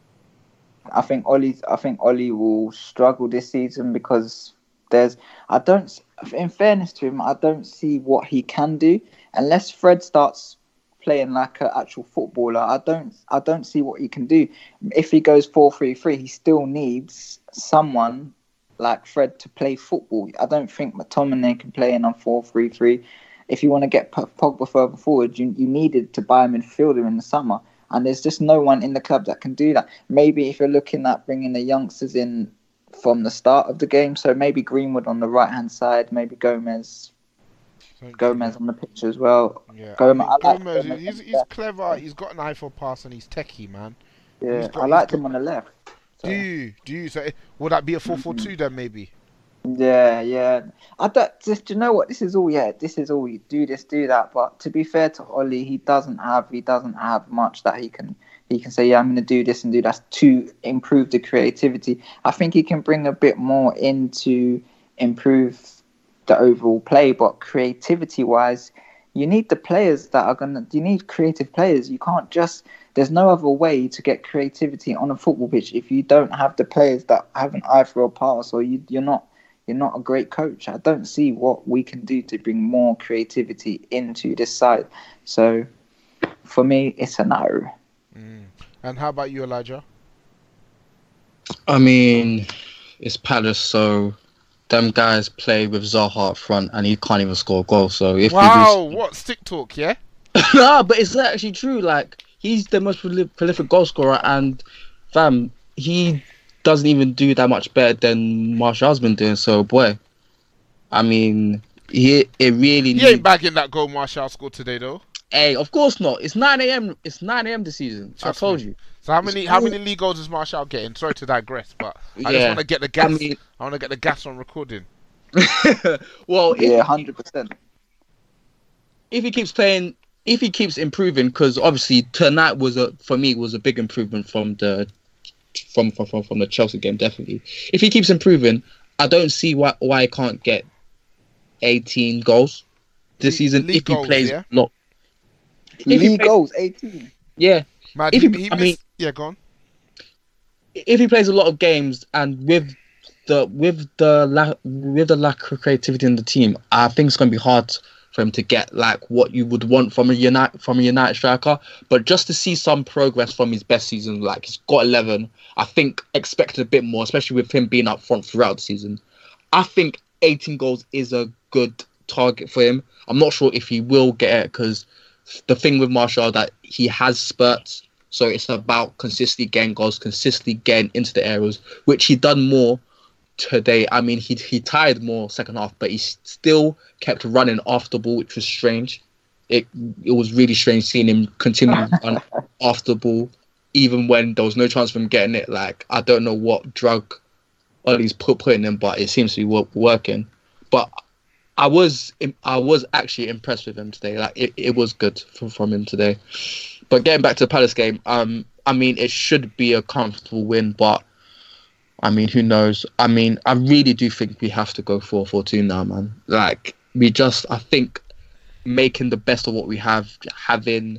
[SPEAKER 7] I think Ollie. I think Ollie will struggle this season because there's. I don't. In fairness to him, I don't see what he can do unless Fred starts playing like an actual footballer. I don't. I don't see what he can do. If he goes four three three, he still needs someone like Fred to play football. I don't think McTominay can play in on four three three. If you want to get Pogba further forward, you you needed to buy a midfielder in the summer. And there's just no one in the club that can do that. Maybe if you're looking at bringing the youngsters in from the start of the game, so maybe Greenwood on the right-hand side, maybe Gomez
[SPEAKER 6] Thank
[SPEAKER 7] Gomez
[SPEAKER 6] you.
[SPEAKER 7] on the pitch as well.
[SPEAKER 6] Yeah,
[SPEAKER 7] Gomez,
[SPEAKER 6] I mean,
[SPEAKER 7] I like
[SPEAKER 6] Gomez,
[SPEAKER 7] Gomez
[SPEAKER 6] he's,
[SPEAKER 7] on the
[SPEAKER 6] he's
[SPEAKER 7] left.
[SPEAKER 6] clever. He's got an eye for pass and he's techie, man.
[SPEAKER 7] Yeah,
[SPEAKER 6] he's got-
[SPEAKER 7] I
[SPEAKER 6] he's
[SPEAKER 7] liked
[SPEAKER 6] got-
[SPEAKER 7] him on the left. So.
[SPEAKER 6] Do you? Do you? So, would that be a four four two then, maybe?
[SPEAKER 7] Yeah, yeah. I don't, just, do you know what? This is all, yeah, this is all, you do this, do that. But to be fair to Ollie, he doesn't have, he doesn't have much that he can, he can say, yeah, I'm going to do this and do that to improve the creativity. I think he can bring a bit more in to improve the overall play, but creativity-wise, you need the players that are going to, you need creative players. You can't just, there's no other way to get creativity on a football pitch if you don't have the players that have an eye for a pass, or you, you're not, you're not a great coach. I don't see what we can do to bring more creativity into this side. So, for me, it's a no.
[SPEAKER 6] Mm. And how about you, Elijah?
[SPEAKER 8] I mean, it's Palace, so them guys play with Zaha up front, and he can't even score a goal. So if
[SPEAKER 6] Wow, what stick talk, yeah?
[SPEAKER 8] we do... no, but it's actually true. Like, he's the most proli- prolific goal scorer, and fam, he doesn't even do that much better than Martial's been doing. So boy, I mean, he it really.
[SPEAKER 6] He
[SPEAKER 8] needs...
[SPEAKER 6] ain't bagging that goal Martial scored today, though.
[SPEAKER 8] Hey, of course not. It's nine a.m. It's nine a.m. this season.
[SPEAKER 6] Trust
[SPEAKER 8] I told
[SPEAKER 6] me.
[SPEAKER 8] you.
[SPEAKER 6] So how many how many league goals is Martial getting? Sorry to digress, but I just
[SPEAKER 8] Yeah.
[SPEAKER 6] want to get the gas.
[SPEAKER 8] I mean-
[SPEAKER 6] I want to get the gas on recording.
[SPEAKER 8] well, if,
[SPEAKER 7] Yeah, one hundred percent.
[SPEAKER 8] if he keeps playing, if he keeps improving, because obviously tonight was a for me was a big improvement from the from from from, from the Chelsea game. Definitely, if he keeps improving, I don't see why why he can't get eighteen goals this
[SPEAKER 6] League-
[SPEAKER 8] season
[SPEAKER 6] league
[SPEAKER 8] if he
[SPEAKER 6] goals,
[SPEAKER 8] plays
[SPEAKER 6] yeah?
[SPEAKER 8] not. If he
[SPEAKER 7] League
[SPEAKER 8] plays-
[SPEAKER 7] goals, eighteen.
[SPEAKER 8] Yeah,
[SPEAKER 6] Man,
[SPEAKER 8] If
[SPEAKER 6] he,
[SPEAKER 8] he-
[SPEAKER 6] he
[SPEAKER 8] I
[SPEAKER 6] missed,
[SPEAKER 8] mean-
[SPEAKER 6] yeah, go on.
[SPEAKER 8] if he plays a lot of games and with the with the lack with the lack of creativity in the team, I think it's going to be hard for him to get like what you would want from a United from a United striker. But just to see some progress from his best season, like he's got eleven, I think expected a bit more, especially with him being up front throughout the season. I think eighteen goals is a good target for him. I'm not sure if he will get it because the thing with Martial that he has spurts. So it's about consistently getting goals, consistently getting into the areas, which he done more today. I mean, he he tired more second half, but he still kept running after the ball, which was strange. It it was really strange seeing him continue to run after the ball, even when there was no chance of him getting it. Like, I don't know what drug Ollie's put putting him, but it seems to be wo- working. But I was I was actually impressed with him today. Like, it, it was good from, from him today. But getting back to the Palace game, um, I mean, it should be a comfortable win, but I mean, who knows? I mean, I really do think we have to go four four two now, man. Like, we just, I think, making the best of what we have, having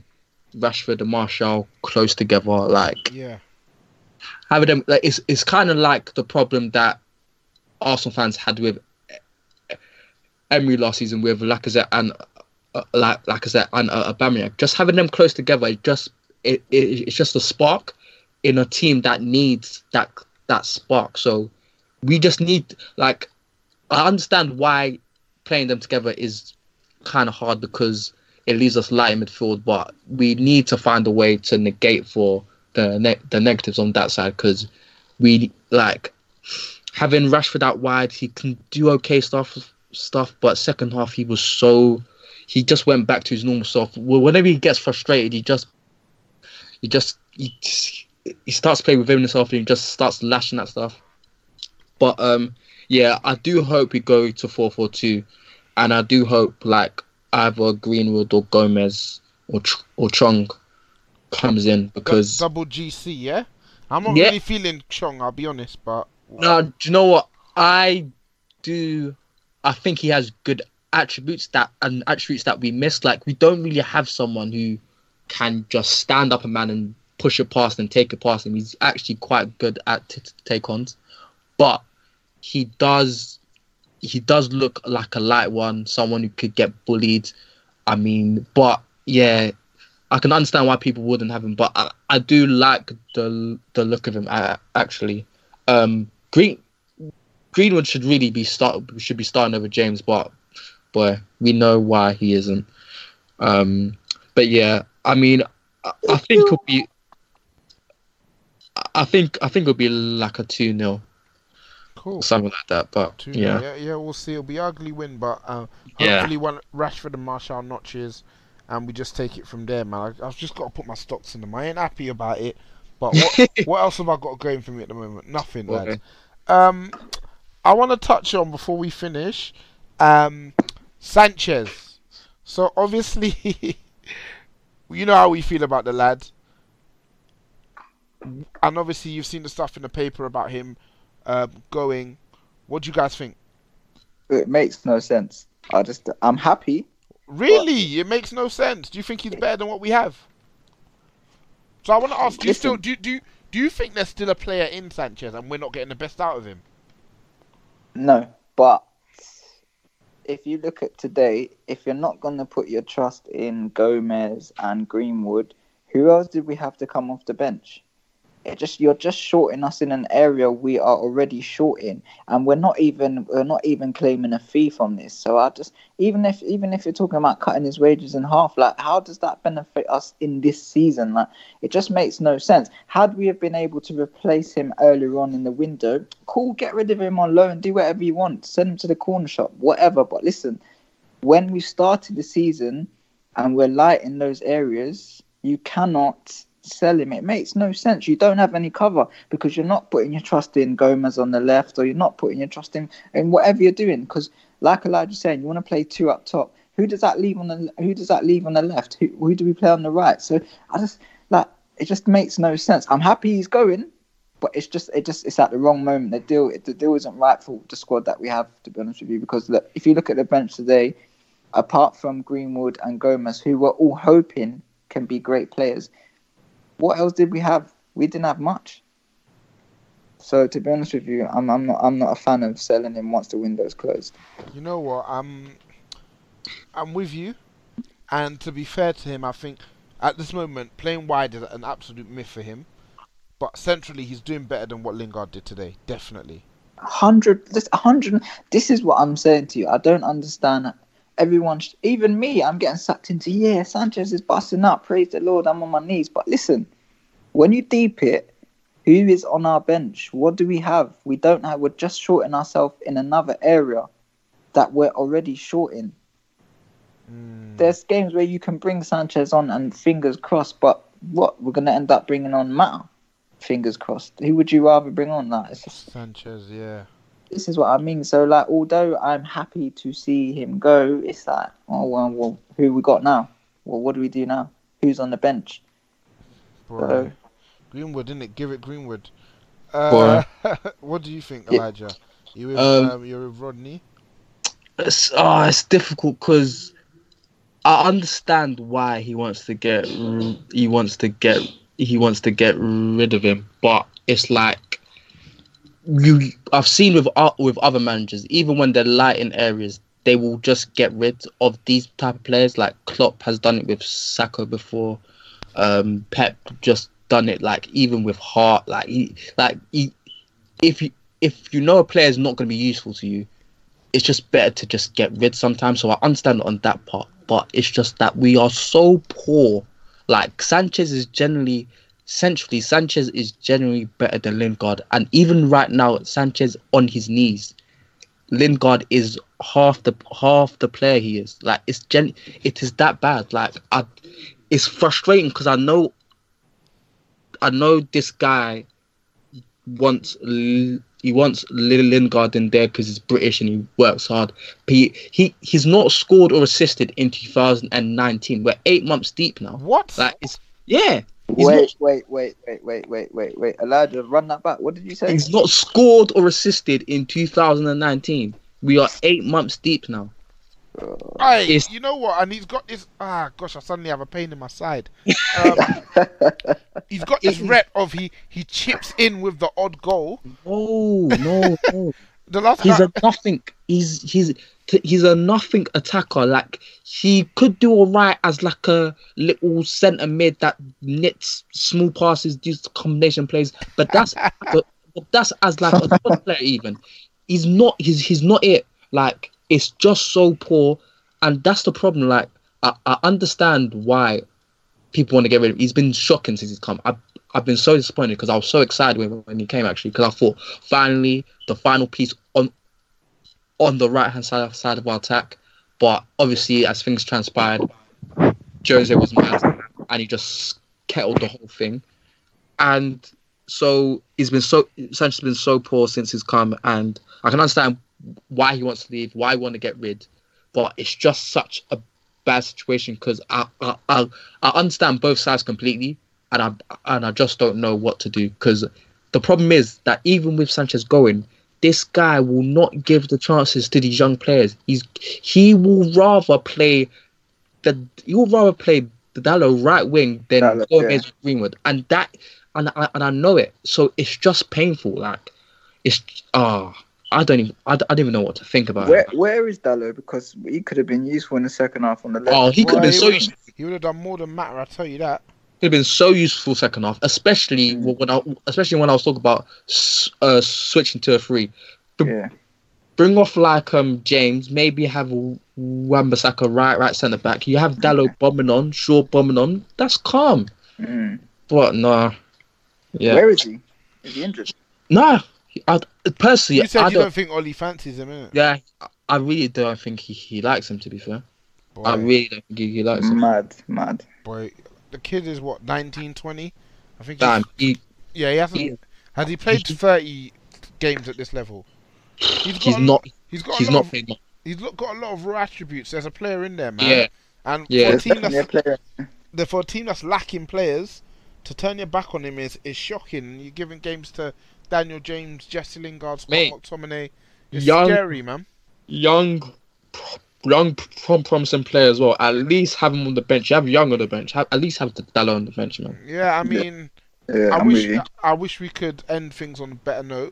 [SPEAKER 8] Rashford and Martial close together, like
[SPEAKER 6] Yeah.
[SPEAKER 8] having them, like it's it's kind of like the problem that Arsenal fans had with Emery last season with Lacazette and uh, like Lacazette and uh, Aubameyang. Just having them close together, it just it, it it's just a spark in a team that needs that that spark. So we just need, like, I understand why playing them together is kind of hard because it leaves us light in midfield, but we need to find a way to negate for the ne- the negatives on that side, because we, like, having Rashford out wide, he can do okay stuff stuff, but second half he was so he just went back to his normal self. Whenever he gets frustrated, he just he just he, he starts playing within himself and he just starts lashing at stuff. But um yeah, I do hope we go to four four two, and I do hope like either Greenwood or Gomez or Ch- or Chong comes in, because
[SPEAKER 6] double G C, yeah. I'm not
[SPEAKER 8] Yeah.
[SPEAKER 6] really feeling Chong, I'll be honest, but
[SPEAKER 8] no, do you know what? I do. I think he has good attributes that and attributes that we missed. Like, we don't really have someone who can just stand up a man and push it past and take it past him. He's actually quite good at t- t- take-ons, but he does he does look like a light one, someone who could get bullied. I mean, but yeah, I can understand why people wouldn't have him, but I, I do like the the look of him uh, actually. Um, Green Greenwood should really be start should be starting over James, but boy, we know why he isn't. Um, but yeah, I mean, I, I think it'll be. I think I think it'll be like a two nil,
[SPEAKER 6] cool.
[SPEAKER 8] something like that. But
[SPEAKER 6] Two,
[SPEAKER 8] yeah,
[SPEAKER 6] yeah, yeah, we'll see. It'll be ugly win, but uh,
[SPEAKER 8] Yeah.
[SPEAKER 6] hopefully one Rashford and Martial notches, and we just take it from there, man. I, I've just got to put my stocks in them. I ain't happy about it, but what what else have I got going for me at the moment? Nothing, lads.
[SPEAKER 8] Okay.
[SPEAKER 6] Um, I want to touch on before we finish, um, Sanchez. So obviously, you know how we feel about the lad, and obviously you've seen the stuff in the paper about him uh, going. What do you guys think?
[SPEAKER 7] It makes no sense. I just, I'm happy.
[SPEAKER 6] Really, it makes no sense. Do you think he's better than what we have? So I want to ask: Do you
[SPEAKER 7] Listen.
[SPEAKER 6] still do do do you think there's still a player in Sanchez, and we're not getting the best out of him?
[SPEAKER 7] No, but if you look at today, if you're not going to put your trust in Gomez and Greenwood, who else did we have to come off the bench? It just you're just shorting us in an area we are already short in, and we're not even we're not even claiming a fee from this. So I just even if even if you're talking about cutting his wages in half, like how does that benefit us in this season? Like it just makes no sense. Had we have been able to replace him earlier on in the window, cool, get rid of him on loan, do whatever you want, send him to the corner shop, whatever. But listen, when we started the season and we're light in those areas, you cannot sell him. It makes no sense. You don't have any cover because you're not putting your trust in Gomez on the left, or you're not putting your trust in, in whatever you're doing. Because, like Elijah saying, you want to play two up top. Who does that leave on the Who does that leave on the left? Who, who do we play on the right? So I just like it. Just makes no sense. I'm happy he's going, but it's just it just it's at the wrong moment. The deal the deal isn't right for the squad that we have. To be honest with you, because look, if you look at the bench today, apart from Greenwood and Gomez, who we're all hoping can be great players, what else did we have? We didn't have much. So to be honest with you, I'm I'm not I'm not a fan of selling him once the window's closed.
[SPEAKER 6] You know what? I'm I'm with you. And to be fair to him, I think at this moment playing wide is an absolute myth for him. But centrally, he's doing better than what Lingard did today. Definitely.
[SPEAKER 7] Hundred, this hundred. This is what I'm saying to you. I don't understand. Everyone, even me, I'm getting sucked into, yeah, Sanchez is busting up. Praise the Lord, I'm on my knees. But listen, when you deep it, who is on our bench? What do we have? We don't have, we're just shorting ourselves in another area that we're already short in. Mm. There's games where you can bring Sanchez on and fingers crossed, but what? We're going to end up bringing on Mata. Fingers crossed. Who would you rather bring on? That? It's just,
[SPEAKER 6] Sanchez, yeah.
[SPEAKER 7] This is what I mean. So, like, although I'm happy to see him go, it's like, oh, well, well who we got now? Well, what do we do now? Who's on the bench?
[SPEAKER 6] So, Greenwood, didn't it? Give it Greenwood. Uh, what do you think, Elijah? You with, um, um, you're with Rodney?
[SPEAKER 8] It's, oh, it's difficult because I understand why he wants to get he wants to get he wants to get rid of him, but it's like you I've seen with with other managers, even when they're light in areas, they will just get rid of these type of players. Like Klopp has done it with Saka before. Um, Pep just done it, like even with Hart. Like he, like he, if you if you know a player is not going to be useful to you, it's just better to just get rid sometimes. So I understand on that part, but it's just that we are so poor. Like Sanchez is generally, essentially, Sanchez is generally better than Lingard, and even right now, Sanchez on his knees, Lingard is half the half the player he is. Like it's gen, it is that bad. Like I, it's frustrating because I know, I know this guy wants he wants Lingard in there because he's British and he works hard. But he, he he's not scored or assisted in two thousand nineteen. We're eight months deep now.
[SPEAKER 6] What?
[SPEAKER 8] Like it's yeah.
[SPEAKER 7] Wait, not, wait, wait, wait, wait, wait, wait, wait. Elijah, run that back. What did you say?
[SPEAKER 8] He's not scored or assisted in two thousand nineteen. We are eight months deep now.
[SPEAKER 6] Hey, it's, you know what? And he's got this. Ah, gosh, I suddenly have a pain in my side. Um, he's got this rep of he he chips in with the odd goal.
[SPEAKER 8] Oh no, no.
[SPEAKER 6] The last
[SPEAKER 8] he's
[SPEAKER 6] time...
[SPEAKER 8] a nothing. He's he's he's a nothing attacker. Like he could do all right as like a little centre mid that knits small passes, does combination plays. But that's but, but that's as like a good player even. He's not. He's he's not it. Like. It's just so poor, and that's the problem. Like, I, I understand why people want to get rid of him. He's been shocking since he's come. I've, I've been so disappointed because I was so excited when, when he came, actually, because I thought, finally, the final piece on on the right-hand side, side of our attack. But obviously, as things transpired, Jose was mad, and he just kettled the whole thing. And so, he's been so, Sanchez has been so poor since he's come, and I can understand why he wants to leave, why he want to get rid, but it's just such a bad situation because I, I I I understand both sides completely, and I and I just don't know what to do because the problem is that even with Sanchez going, this guy will not give the chances to these young players. He's he will rather play the he will rather play the Dalot right wing than
[SPEAKER 7] Dalot,
[SPEAKER 8] Gomez
[SPEAKER 7] yeah.
[SPEAKER 8] Greenwood, and that and I and I know it, so it's just painful. Like it's ah. Oh, I don't even. I, I don't even know what to think about.
[SPEAKER 7] Where
[SPEAKER 8] him.
[SPEAKER 7] Where is Dalot? Because he could have been useful in the second half on the left.
[SPEAKER 8] Oh, he could have been so useful.
[SPEAKER 6] He would have done more than matter. I tell you that.
[SPEAKER 8] He'd have been so useful second half, especially mm. when I, especially when I was talking about uh, switching to a three. B-
[SPEAKER 7] yeah.
[SPEAKER 8] Bring off like um James. Maybe have Wan-Bissaka right right centre back. You have Dalot bombing on, Shaw bombing on. That's calm.
[SPEAKER 7] Mm.
[SPEAKER 8] But no. Yeah.
[SPEAKER 7] Where is he? Is he injured?
[SPEAKER 8] No. I, personally,
[SPEAKER 6] you said
[SPEAKER 8] I
[SPEAKER 6] you
[SPEAKER 8] don't,
[SPEAKER 6] don't think Ollie fancies him, innit?
[SPEAKER 8] Yeah, I really don't think he, he likes him, to be fair.
[SPEAKER 6] Boy.
[SPEAKER 8] I really don't think he, he likes him.
[SPEAKER 7] Mad, mad.
[SPEAKER 6] Boy, the kid is what, nineteen, twenty? I think
[SPEAKER 8] Damn, he,
[SPEAKER 6] yeah, he hasn't.
[SPEAKER 8] he,
[SPEAKER 6] has he played he, thirty games at this level?
[SPEAKER 8] He's, he's a, not.
[SPEAKER 6] He's got.
[SPEAKER 8] He's
[SPEAKER 6] a
[SPEAKER 8] not
[SPEAKER 6] of,
[SPEAKER 8] played.
[SPEAKER 6] He's got a lot of raw attributes. There's a player in there, man.
[SPEAKER 8] Yeah.
[SPEAKER 6] And
[SPEAKER 8] yeah.
[SPEAKER 6] for a team that's
[SPEAKER 7] player.
[SPEAKER 6] for a team that's lacking players, to turn your back on him is is shocking. You're giving games to Daniel James, Jesse Lingard, Scott McTominay. It's young, scary, man.
[SPEAKER 8] Young, young, prom- promising player as well. At least have him on the bench. You have Young on the bench. Have, at least have the Dalot on the bench, man.
[SPEAKER 6] Yeah, I mean,
[SPEAKER 7] yeah,
[SPEAKER 6] I
[SPEAKER 7] I'm
[SPEAKER 6] wish
[SPEAKER 7] really...
[SPEAKER 6] I, I wish we could end things on a better note.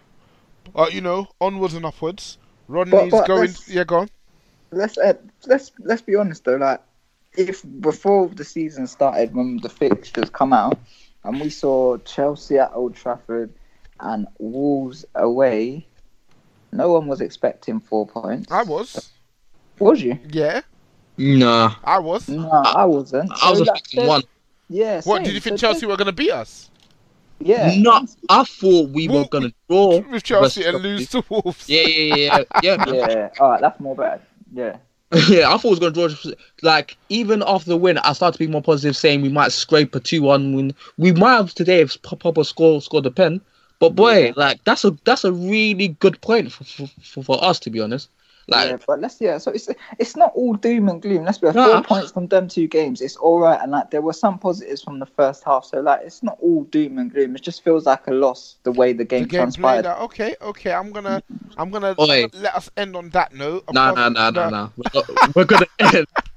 [SPEAKER 6] Uh, you know, onwards and upwards. Rodney's
[SPEAKER 7] but, but
[SPEAKER 6] going. Yeah, go on.
[SPEAKER 7] Let's uh, let's let's be honest though. Like, if before the season started, when the fixtures come out, and we saw Chelsea at Old Trafford and Wolves away, no one was expecting four points.
[SPEAKER 6] I was.
[SPEAKER 7] Was you?
[SPEAKER 6] Yeah.
[SPEAKER 8] Nah.
[SPEAKER 6] I was.
[SPEAKER 7] No, I wasn't.
[SPEAKER 8] I was
[SPEAKER 7] so
[SPEAKER 8] expecting one.
[SPEAKER 7] Yeah.
[SPEAKER 6] What,
[SPEAKER 7] same.
[SPEAKER 6] did you think
[SPEAKER 7] so
[SPEAKER 6] Chelsea were going to beat us?
[SPEAKER 7] Yeah.
[SPEAKER 8] No, I thought we
[SPEAKER 6] Well,
[SPEAKER 8] were going to draw.
[SPEAKER 6] With Chelsea and lose to Wolves.
[SPEAKER 8] Yeah, yeah, yeah. Yeah, yeah.
[SPEAKER 7] Yeah. Alright, that's more bad. Yeah.
[SPEAKER 8] Yeah, I thought it was going to draw. Like, even after the win, I started to be more positive, saying we might scrape a two one win. We might have today if Papa score, scored the pen. But boy, yeah. like that's a that's a really good point for for, for, for us, to be honest. Like,
[SPEAKER 7] yeah, but let's yeah. So it's it's not all doom and gloom. Let's be honest.
[SPEAKER 8] Nah.
[SPEAKER 7] Four points from them two games. It's all right, and like there were some positives from the first half. So like it's not all doom and gloom. It just feels like a loss the way the game,
[SPEAKER 6] the game
[SPEAKER 7] transpired.
[SPEAKER 6] Played, okay, okay. I'm gonna I'm gonna
[SPEAKER 8] Oi.
[SPEAKER 6] let us end on that note.
[SPEAKER 8] No, no, no, no, no. We're gonna end.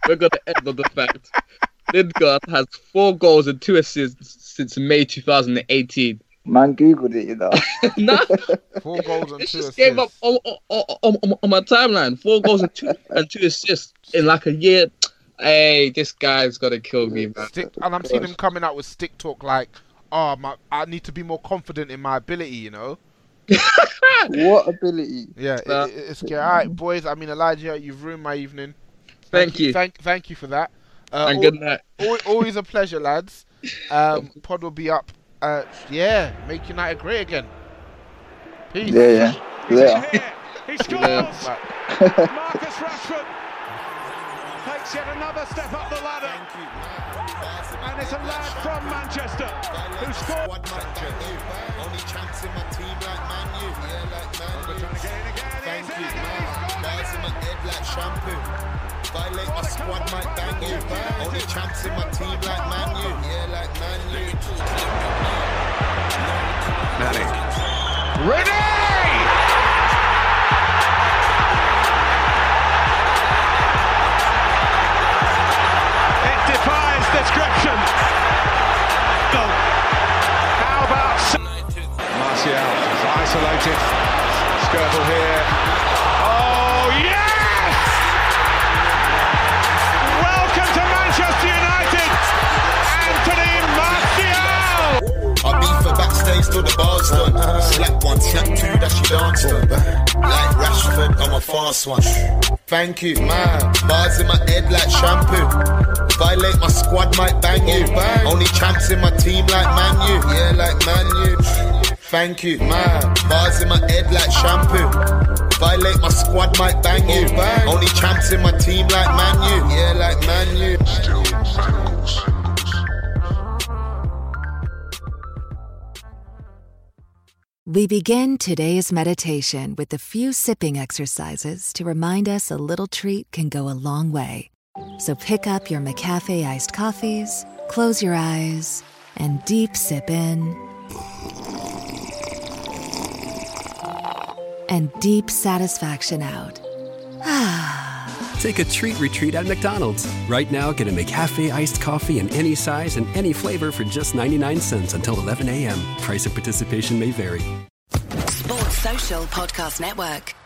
[SPEAKER 8] we're gonna end on the fact Lingard has four goals and two assists since May two thousand eighteen.
[SPEAKER 7] Man, googled it, you know.
[SPEAKER 8] Nah,
[SPEAKER 6] Four goals and
[SPEAKER 8] it
[SPEAKER 6] two
[SPEAKER 8] just
[SPEAKER 6] assists.
[SPEAKER 8] came up on, on, on, on, on my timeline. Four goals and two and two assists in like a year. Hey, this guy's gonna kill me, man.
[SPEAKER 6] Stick, and I'm seeing him coming out with stick talk like, "Oh, my, I need to be more confident in my ability," you know.
[SPEAKER 7] What ability?
[SPEAKER 6] Yeah,
[SPEAKER 8] Uh,
[SPEAKER 6] it, it's good. All right, boys. I mean, Elijah, you've ruined my evening.
[SPEAKER 8] Thank you.
[SPEAKER 6] Thank, thank you for that. Uh,
[SPEAKER 8] And
[SPEAKER 6] al-
[SPEAKER 8] good night.
[SPEAKER 6] al- always a pleasure, lads. Um, pod will be up. Uh, yeah, make United great again. Peace.
[SPEAKER 7] Yeah, yeah. Yeah.
[SPEAKER 4] Here, he scores.
[SPEAKER 6] Right.
[SPEAKER 4] Marcus Rashford takes yet another step up the ladder. And it's a lad from Manchester who scored.
[SPEAKER 5] Only chance in my team like Man U. Yeah, like Man U.
[SPEAKER 4] Trying to get in again.
[SPEAKER 5] Thank
[SPEAKER 4] He's
[SPEAKER 5] you.
[SPEAKER 4] in again. He's scored
[SPEAKER 5] Bars in my
[SPEAKER 4] again.
[SPEAKER 5] head like shampoo. Violate my squad, might bang you. Only chance in my team like Man U. Yeah, like Man U.
[SPEAKER 4] Nani. Ready! It defies description. Go. How about Martial is isolated. Skirtle here. Oh yes! Welcome to Manchester United, Anthony Martial.
[SPEAKER 5] I beat for backstage till the bar's done. Slap one, slap two, that she danced on. Like Rashford, I'm a fast one. Thank you, man. Bars in my head like shampoo. Violate my squad, might bang you. Only champs in my team like Man U. Yeah, like Man U. Thank you, man. Bars in my head like shampoo. Violate my squad, might bang you. Only champs in my team like Man U. Yeah, like Man U.
[SPEAKER 9] We begin today's meditation with a few sipping exercises to remind us a little treat can go a long way. So pick up your McCafe iced coffees, close your eyes, and deep sip in. And deep satisfaction out.
[SPEAKER 10] Take a treat retreat at McDonald's. Right now, get a McCafe iced coffee in any size and any flavor for just ninety-nine cents until eleven a.m. Price of participation may vary.
[SPEAKER 9] Sports Social Podcast Network.